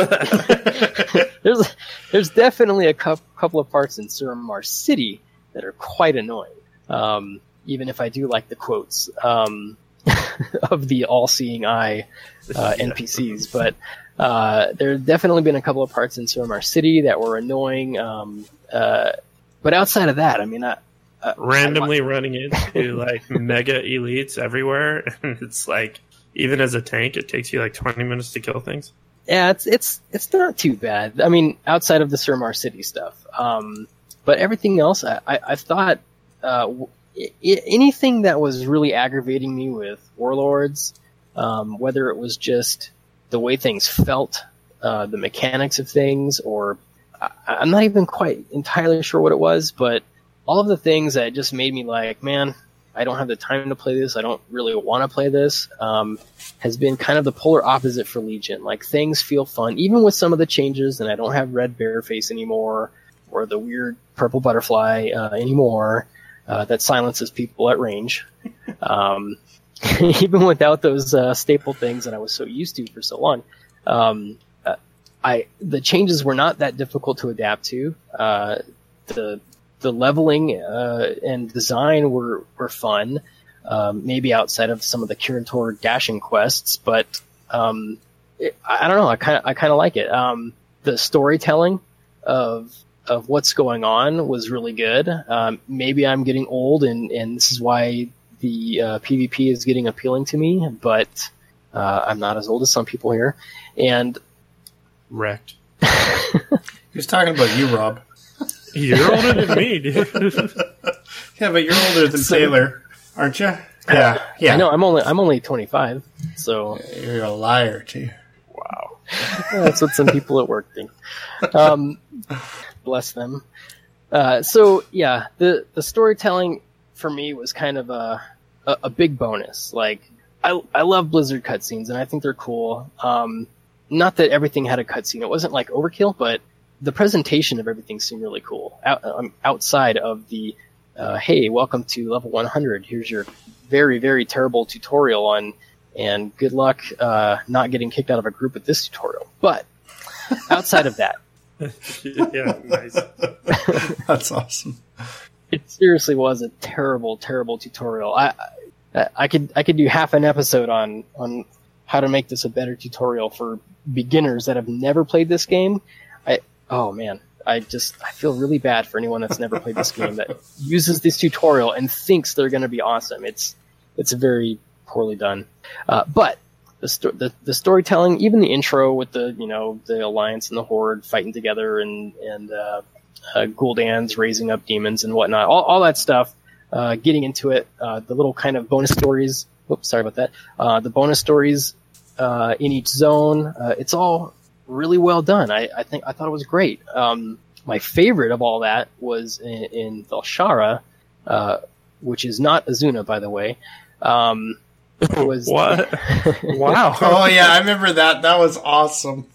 There's definitely a couple of parts in Suramar City that are quite annoying. Even if I do like the quotes of the all-seeing eye NPCs, but there have definitely been a couple of parts in Suramar City that were annoying. But outside of that, I mean, randomly running into like mega elites everywhere, and it's like, even as a tank, it takes you like 20 minutes to kill things. Yeah, it's not too bad. I mean, outside of the Suramar City stuff, but everything else, I thought anything that was really aggravating me with Warlords, whether it was just the way things felt, the mechanics of things, or I'm not even quite entirely sure what it was, but all of the things that just made me like, man, I don't have the time to play this, I don't really want to play this, has been kind of the polar opposite for Legion. Like, things feel fun, even with some of the changes, and I don't have red bear face anymore, or the weird purple butterfly anymore, that silences people at range. Even without those staple things that I was so used to for so long. The changes were not that difficult to adapt to. The leveling and design were fun, maybe outside of some of the Kirin dashing quests, but I don't know. I kind of like it. The storytelling of what's going on was really good. Maybe I'm getting old, and this is why the PvP is getting appealing to me. But I'm not as old as some people here, and wrecked. He was talking about you, Rob. You're older than me, dude. Yeah, but you're older than Taylor, aren't you? Yeah. I know. I'm only 25. So you're a liar too. Wow. That's what some people at work think. Bless them. So yeah, the storytelling for me was kind of a big bonus. Like, I love Blizzard cutscenes, and I think they're cool. Not that everything had a cutscene. It wasn't like overkill, but the presentation of everything seemed really cool. Outside of the, hey, welcome to level 100. Here's your very, very terrible tutorial on, and good luck not getting kicked out of a group with this tutorial. But outside of that, yeah, nice. That's awesome. It seriously was a terrible, terrible tutorial. I could do half an episode on how to make this a better tutorial for beginners that have never played this game. Oh man, I feel really bad for anyone that's never played this game that uses this tutorial and thinks they're going to be awesome. It's very poorly done. But the storytelling, even the intro with the Alliance and the Horde fighting together and Gul'dan's raising up demons and whatnot, all that stuff, getting into it, the little kind of bonus stories. Oops, sorry about that. The bonus stories in each zone. It's all really well done. I thought it was great. My favorite of all that was in Valshara, which is not Azuna, by the way. Was what? Wow. Oh yeah, I remember that. That was awesome.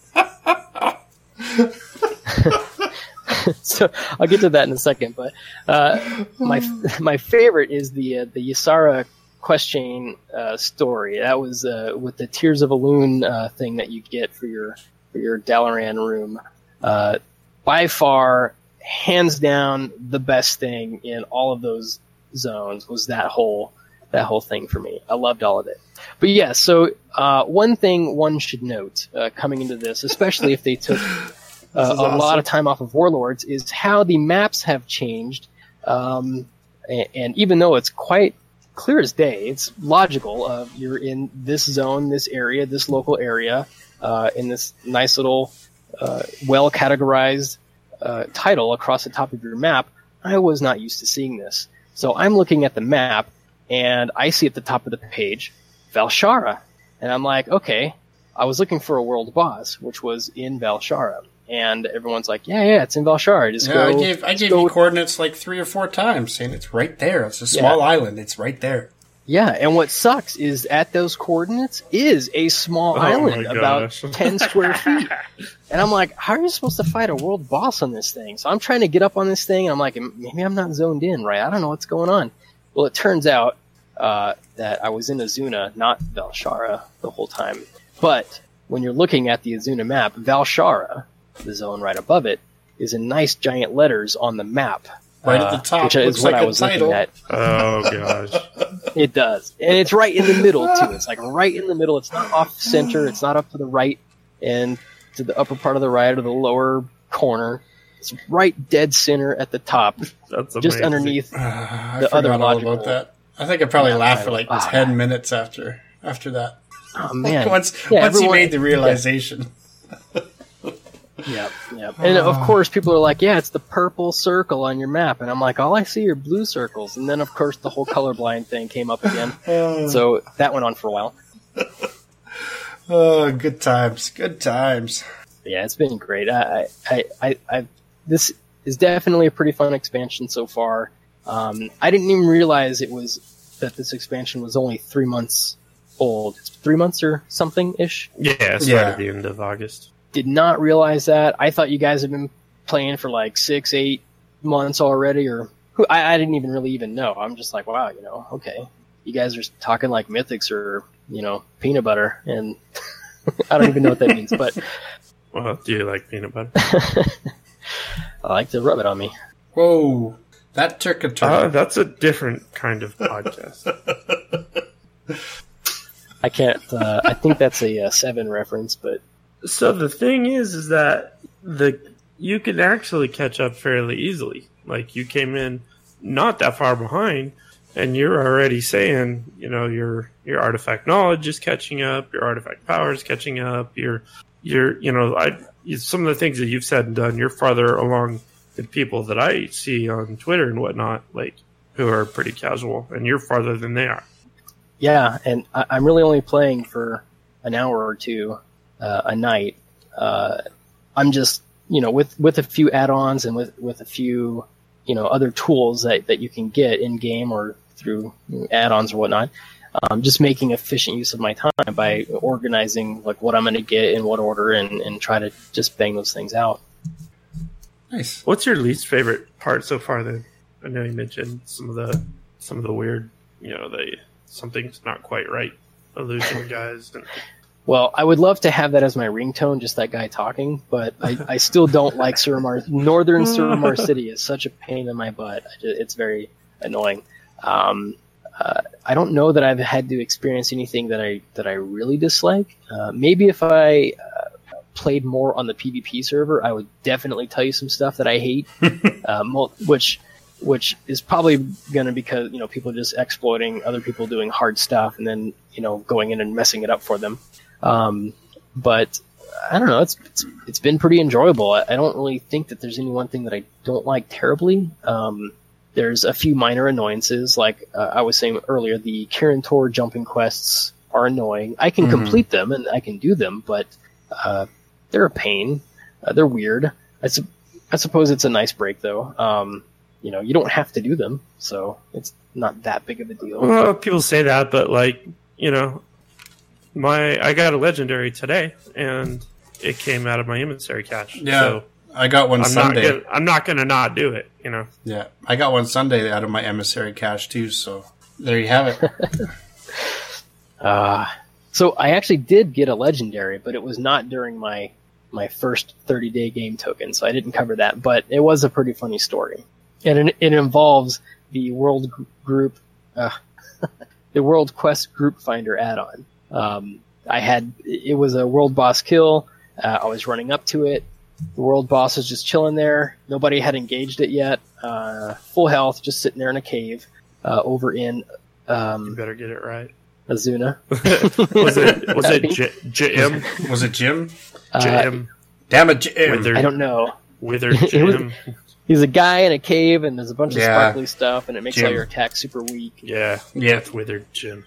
So I'll get to that in a second, but my favorite is the Ysara quest chain story. That was with the Tears of Elune thing that you get for your Dalaran room. By far, hands down, the best thing in all of those zones was that whole thing for me. I loved all of it. But yeah, so one thing one should note coming into this, especially if they took a lot of time off of Warlords, is how the maps have changed. And even though it's quite clear as day, it's logical. You're in this zone, this area, this local area, in this nice little well-categorized title across the top of your map. I was not used to seeing this. So I'm looking at the map, and I see at the top of the page, Valshara. And I'm like, okay, I was looking for a world boss, which was in Valshara. And everyone's like, yeah, it's in Valshara. I gave you coordinates like 3 or 4 times, saying it's right there. It's a small island. It's right there. Yeah, and what sucks is at those coordinates is a small island about 10 square feet. And I'm like, how are you supposed to fight a world boss on this thing? So I'm trying to get up on this thing, and I'm like, maybe I'm not zoned in, right? I don't know what's going on. Well, it turns out that I was in Azuna, not Valshara, the whole time. But when you're looking at the Azuna map, Valshara, the zone right above it, is in nice giant letters on the map. Right at the top, which is what I was looking at. Oh, gosh. It does. And it's right in the middle, too. It's like right in the middle. It's not off center. It's not up to the right and to the upper part of the right or the lower corner. It's right dead center at the top. That's amazing. Just underneath I the other forgot all logical. about that. I think I probably laughed for like 10 minutes after that. Oh, man. once you made the realization. Yep. And of course, people are like, yeah, it's the purple circle on your map. And I'm like, all I see are blue circles. And then, of course, the whole colorblind thing came up again. So that went on for a while. Oh, good times. Yeah, it's been great. This is definitely a pretty fun expansion so far. I didn't even realize that this expansion was only 3 months old. It's 3 months or something-ish. Yeah, it started at the end of August. Did not realize that. I thought you guys had been playing for like 6-8 months already, or I didn't even really know. I'm just like, wow, okay. You guys are talking like mythics or, peanut butter, and I don't even know what that means, but... Well, do you like peanut butter? I like to rub it on me. Whoa, that took a turn. That's a different kind of podcast. I can't, I think that's a 7 reference, but... So the thing is that you can actually catch up fairly easily. Like, you came in not that far behind, and you're already saying, your artifact knowledge is catching up, your artifact power is catching up, some of the things that you've said and done, you're farther along than people that I see on Twitter and whatnot, like, who are pretty casual, and you're farther than they are. Yeah, and I'm really only playing for an hour or two a night. I'm just, with a few add-ons and with a few, other tools that you can get in game or through add-ons or whatnot. Just making efficient use of my time by organizing like what I'm going to get in what order and try to just bang those things out. Nice. What's your least favorite part so far? Then I know you mentioned some of the weird, something's not quite right illusion guys. Well, I would love to have that as my ringtone, just that guy talking, but I still don't like Northern Suramar City is such a pain in my butt. It's very annoying. I don't know that I've had to experience anything that I really dislike. Maybe if I played more on the PvP server, I would definitely tell you some stuff that I hate, which is probably going to be because people just exploiting other people doing hard stuff and then going in and messing it up for them. But I don't know. It's been pretty enjoyable. I don't really think that there's any one thing that I don't like terribly. There's a few minor annoyances, like I was saying earlier, the Kirin Tor jumping quests are annoying. I can complete them and I can do them, but they're a pain. They're weird. I suppose it's a nice break, though. You don't have to do them, so it's not that big of a deal. Well, people say that, but I got a legendary today, and it came out of my emissary cache. Yeah, so I got one Sunday. I'm not gonna not do it. Yeah, I got one Sunday out of my emissary cache too. So there you have it. So I actually did get a legendary, but it was not during my first 30-day game token, so I didn't cover that. But it was a pretty funny story, and it involves the World Group, the World Quest Group Finder add-on. It was a world boss kill. I was running up to it. The world boss was just chilling there. Nobody had engaged it yet. Full health, just sitting there in a cave over in. You better get it right. Azuna. was it Jim? Was it Jim? Jim. Damn it, Jim. I don't know. Withered Jim. He's a guy in a cave, and there's a bunch of sparkly stuff, and it makes Jim. all your attacks super weak. Yeah. It's Withered Jim.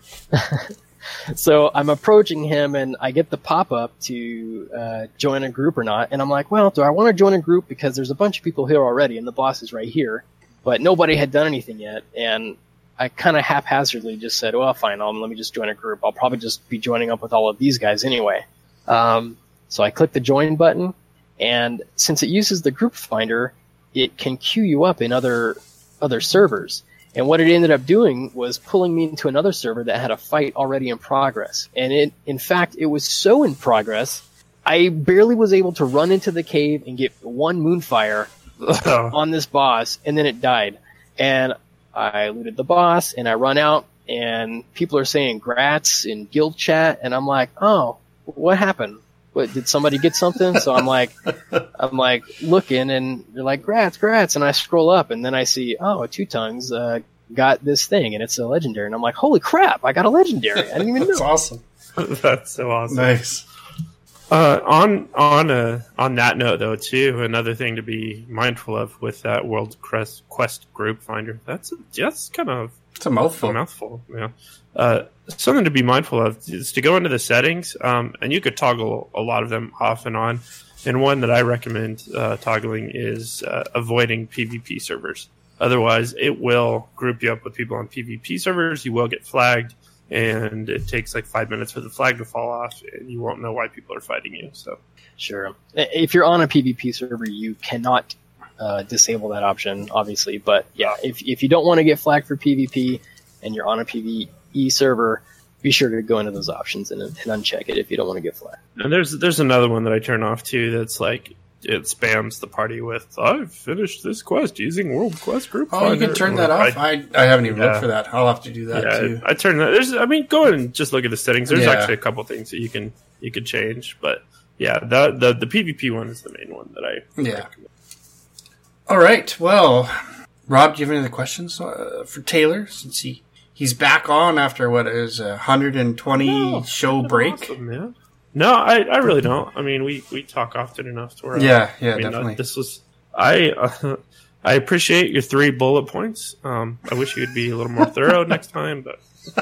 So I'm approaching him, and I get the pop-up to join a group or not, and I'm like, well, do I want to join a group? Because there's a bunch of people here already, and the boss is right here. But nobody had done anything yet, and I kind of haphazardly just said, well, fine, let me just join a group. I'll probably just be joining up with all of these guys anyway. So I click the join button, and since it uses the group finder, it can queue you up in other servers. And what it ended up doing was pulling me into another server that had a fight already in progress. And in fact, it was so in progress, I barely was able to run into the cave and get one Moonfire on this boss, and then it died. And I looted the boss, and I run out, and people are saying grats in guild chat, and I'm like, oh, what happened? What, did somebody get something? So I'm like looking, and they're like, grats, and I scroll up, and then I see, oh, Two Tongues got this thing, and it's a legendary, and I'm like, holy crap, I got a legendary. I didn't even know. That's awesome. That's so awesome. Nice. On that note, though, too, another thing to be mindful of with that World Quest Group Finder, that's kind of... It's a mouthful. Yeah. Something to be mindful of is to go into the settings, and you could toggle a lot of them off and on. And one that I recommend toggling is avoiding PvP servers. Otherwise, it will group you up with people on PvP servers. You will get flagged, and it takes like 5 minutes for the flag to fall off, and you won't know why people are fighting you. So, sure. If you're on a PvP server, you cannot disable that option, obviously. But yeah, if you don't want to get flagged for PvP and you're on a PvE server, be sure to go into those options and uncheck it if you don't want to get flagged. And there's another one that I turn off too. That's like it spams the party with, I've finished this quest using World Quest Group Finder. Oh, you can turn that off? I haven't even looked for that. I'll have to do that too. I turn that. Go in and just look at the settings. There's actually a couple things that you can change. But yeah, the PvP one is the main one that I recommend. All right. Well, Rob, do you have any other questions for Taylor, since he's back on after what is a 120 show break? Awesome, man. No, I really don't. I mean, we talk often enough to where definitely. This was I appreciate your 3 bullet points. I wish you'd be a little more thorough next time, but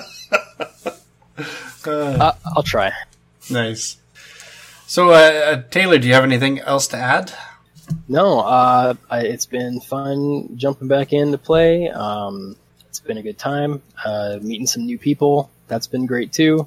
I'll try. Nice. So, Taylor, do you have anything else to add? No, it's been fun jumping back in to play. It's been a good time. Meeting some new people. That's been great too.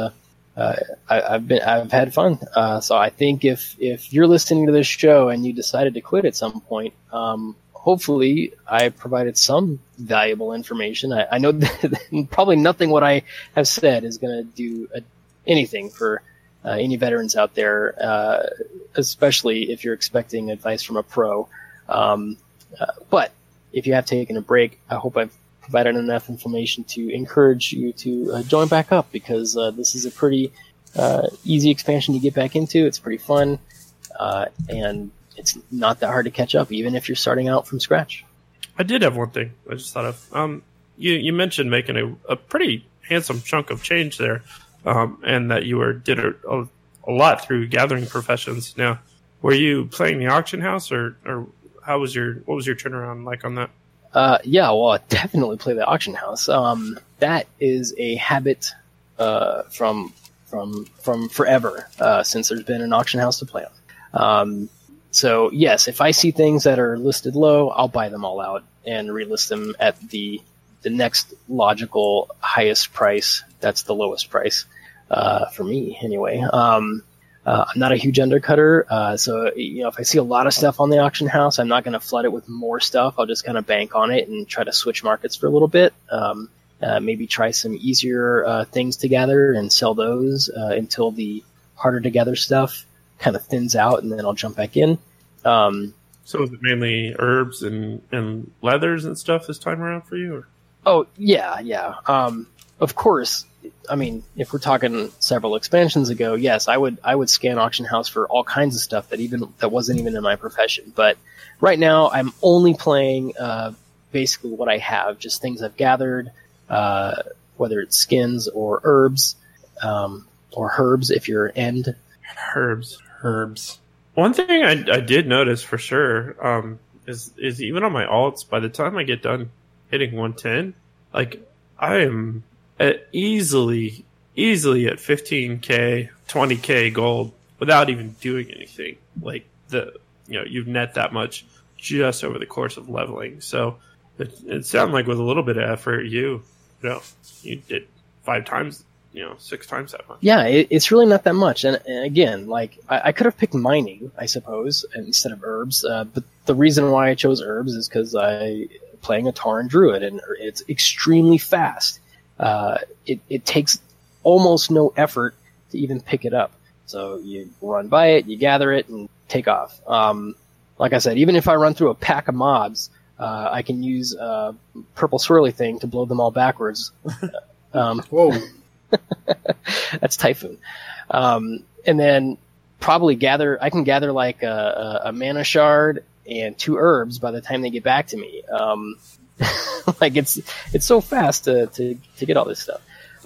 I've had fun. So I think if you're listening to this show and you decided to quit at some point, hopefully I provided some valuable information. I know that probably nothing what I have said is going to do anything for any veterans out there, especially if you're expecting advice from a pro. But if you have taken a break, I hope I've provided enough information to encourage you to join back up, because this is a pretty easy expansion to get back into. It's pretty fun, and it's not that hard to catch up, even if you're starting out from scratch. I did have one thing I just thought of. You mentioned making a pretty handsome chunk of change there, and that you did a lot through Gathering Professions. Now, were you playing the auction house, or what was your turnaround like on that? Yeah, well, I definitely play the auction house. That is a habit from forever, since there's been an auction house to play on. So yes, if I see things that are listed low, I'll buy them all out and relist them at the next logical highest price. That's the lowest price, for me anyway. I'm not a huge undercutter, so if I see a lot of stuff on the auction house, I'm not going to flood it with more stuff. I'll just kind of bank on it and try to switch markets for a little bit. Maybe try some easier things to gather and sell those until the harder to gather stuff kind of thins out, and then I'll jump back in. So is it mainly herbs and leathers and stuff this time around for you? Or? Oh, yeah. Of course, I mean, if we're talking several expansions ago, yes, I would scan auction house for all kinds of stuff that wasn't even in my profession. But right now, I'm only playing basically what I have, just things I've gathered, whether it's skins or herbs, or herbs if you're end. Herbs. One thing I did notice for sure is even on my alts, by the time I get done hitting 110, like I am easily at 15k, 20k gold without even doing anything. Like you've net that much just over the course of leveling. So it sounded like with a little bit of effort, you did 5 times. 6 times that much. Yeah, it's really not that much. And again, like I could have picked mining, I suppose, instead of herbs. But the reason why I chose herbs is because I playing a Tauren Druid, and it's extremely fast. It takes almost no effort to even pick it up. So you run by it, you gather it, and take off. Like I said, even if I run through a pack of mobs, I can use a purple swirly thing to blow them all backwards. Whoa. That's Typhoon. And then probably I can gather like a mana shard and 2 herbs by the time they get back to me. Like it's so fast to get all this stuff.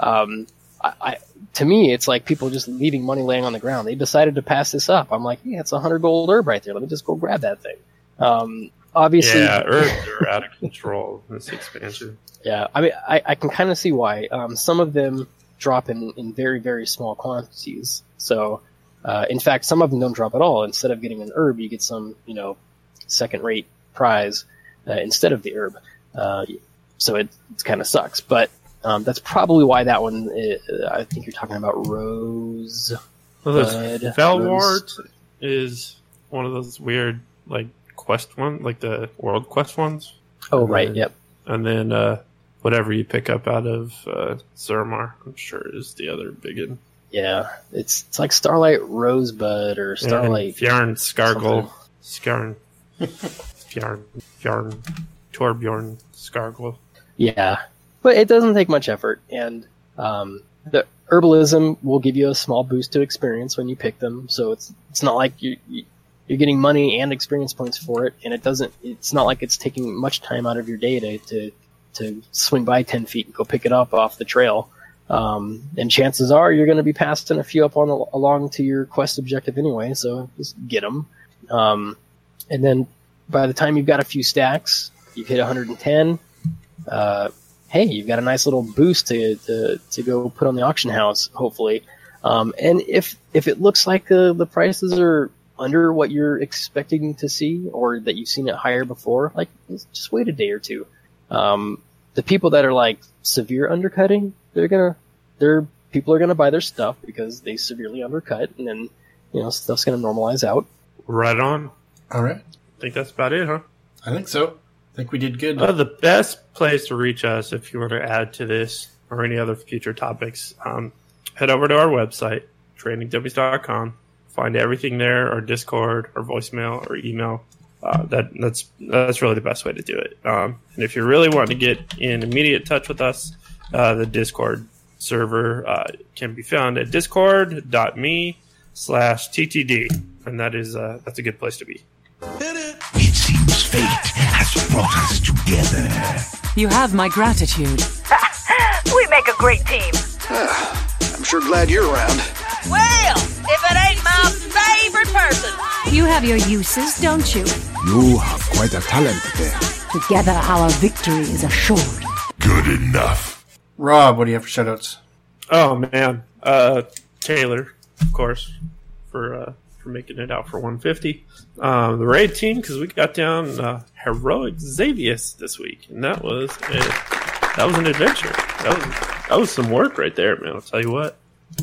To me, it's like people just leaving money laying on the ground. They decided to pass this up. I'm like, yeah, it's 100 gold herb right there. Let me just go grab that thing. Obviously, yeah, herbs are out of control in this expansion. Yeah, I mean, I can kind of see why. Some of them drop in very, very small quantities. So, in fact, some of them don't drop at all. Instead of getting an herb, you get some, second-rate prize instead of the herb. So it kind of sucks. But that's probably why that one, I think you're talking about Rose. Well, Felwart is one of those weird, like, quest ones, like the world quest ones. Oh, right, yep. And then whatever you pick up out of Zermar, I'm sure is the other big one. Yeah, it's like Starlight Rosebud or Starlight... Fjarn Skargle. Fjarn Torbjorn Skargle. Yeah, but it doesn't take much effort, and the herbalism will give you a small boost to experience when you pick them, so it's not like you're getting money and experience points for it, and it's not like it's taking much time out of your day to swing by 10 feet and go pick it up off the trail. And chances are you're going to be passing a few up along to your quest objective anyway, so just get them. And then by the time you've got a few stacks, you've hit 110, hey, you've got a nice little boost to go put on the auction house, hopefully. And if it looks like the prices are under what you're expecting to see, or that you've seen it higher before, like, just wait a day or two. The people that are like severe undercutting, people are gonna buy their stuff because they severely undercut, and then stuff's gonna normalize out. Right on. All right. I think that's about it, huh? I think so. I think we did good. The best place to reach us if you want to add to this or any other future topics, head over to our website, trainingdummies.com. Find everything there, our Discord, our voicemail, or email. That's really the best way to do it. And if you're really wanting to get in immediate touch with us, the Discord server can be found at discord.me/TTD, and that's a good place to be. It seems fate has brought us together. You have my gratitude. We make a great team. I'm sure glad you're around. Well, if it ain't my favorite person. You have your uses, don't you? You have quite a talent there. Together our victory is assured. Good enough. Rob, what do you have for shoutouts? Oh man, Taylor, of course, for making it out for 150. The raid team, because we got down Heroic Xavius this week, and that was an adventure. That was some work right there, man. I'll tell you what.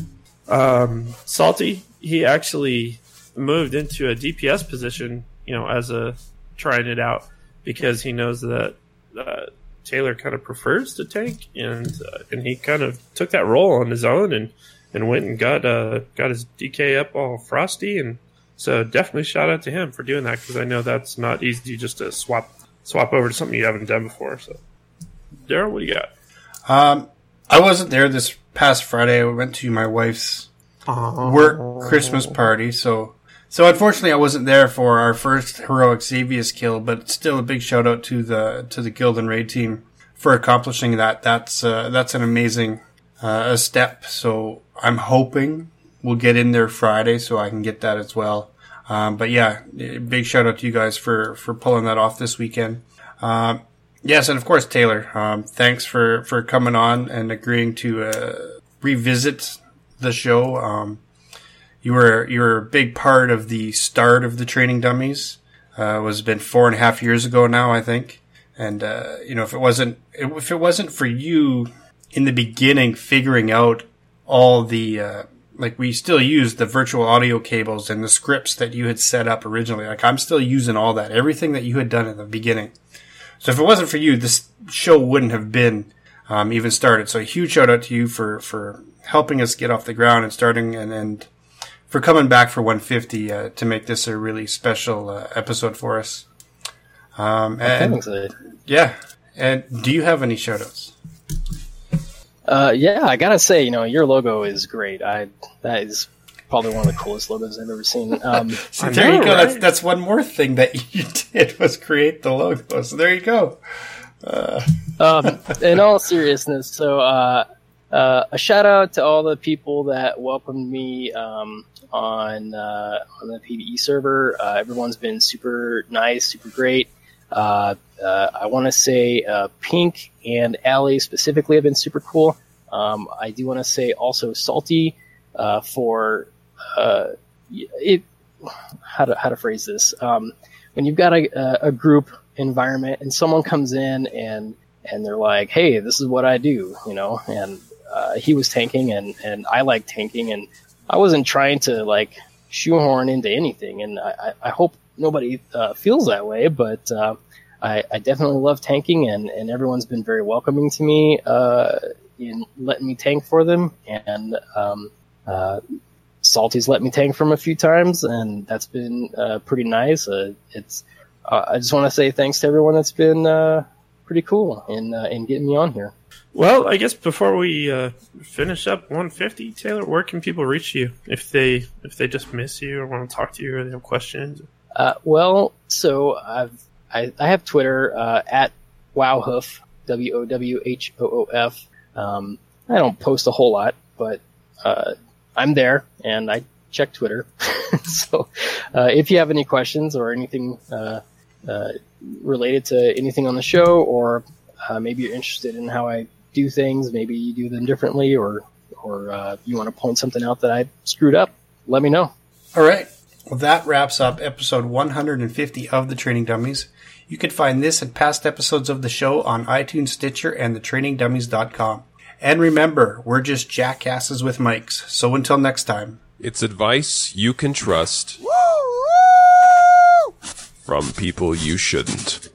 Salty, he actually moved into a DPS position, as a trying it out, because he knows that Taylor kind of prefers to tank, and he kind of took that role on his own and went and got his DK up all frosty, and so definitely shout out to him for doing that, because I know that's not easy just to swap over to something you haven't done before. So, Daryl, what do you got? I wasn't there this past Friday. I went to my wife's work Christmas party, so unfortunately I wasn't there for our first Heroic Xavius kill, but still a big shout out to the guild and raid team for accomplishing that. That's an amazing step. So I'm hoping we'll get in there Friday so I can get that as well. But yeah, big shout out to you guys for pulling that off this weekend. Yes, and of course Taylor, thanks for coming on and agreeing to revisit the show. You were a big part of the start of the Training Dummies. Was been 4.5 years ago now, I think. And if it wasn't for you in the beginning figuring out all the we still use the virtual audio cables and the scripts that you had set up originally. Like, I'm still using all that, everything that you had done in the beginning. So if it wasn't for you, this show wouldn't have been even started. So a huge shout out to you for helping us get off the ground and starting, and for coming back for 150 to make this a really special episode for us. Yeah. And do you have any shout outs? Yeah, I gotta say, your logo is great. That is probably one of the coolest logos I've ever seen. So there you go. Right? That's one more thing that you did, was create the logo. So there you go. In all seriousness, so a shout out to all the people that welcomed me on the PvE server. Everyone's been super nice, super great. I want to say Pink and Allie specifically have been super cool. I do want to say also Salty for how to phrase this. When you've got a group environment and someone comes in and they're like, hey, this is what I do, and he was tanking and I like tanking, and I wasn't trying to shoehorn into anything, and I hope nobody feels that way, but I definitely love tanking, and everyone's been very welcoming to me in letting me tank for them, and Salty's let me tank for him a few times, and that's been pretty nice. I just want to say thanks to everyone that's been pretty cool in getting me on here. Well, I guess before we finish up 150, Taylor, where can people reach you if they just miss you or want to talk to you or they have questions? So I have Twitter at Wowhoof, WOWHOOF. I don't post a whole lot, but I'm there and I check Twitter. So if you have any questions or anything related to anything on the show, or maybe you're interested in how I do things, maybe you do them differently, or you want to point something out that I screwed up, let me know. All right. Well, that wraps up episode 150 of The Training Dummies. You can find this and past episodes of the show on iTunes, Stitcher, and thetrainingdummies.com. And remember, we're just jackasses with mics. So until next time. It's advice you can trust from people you shouldn't.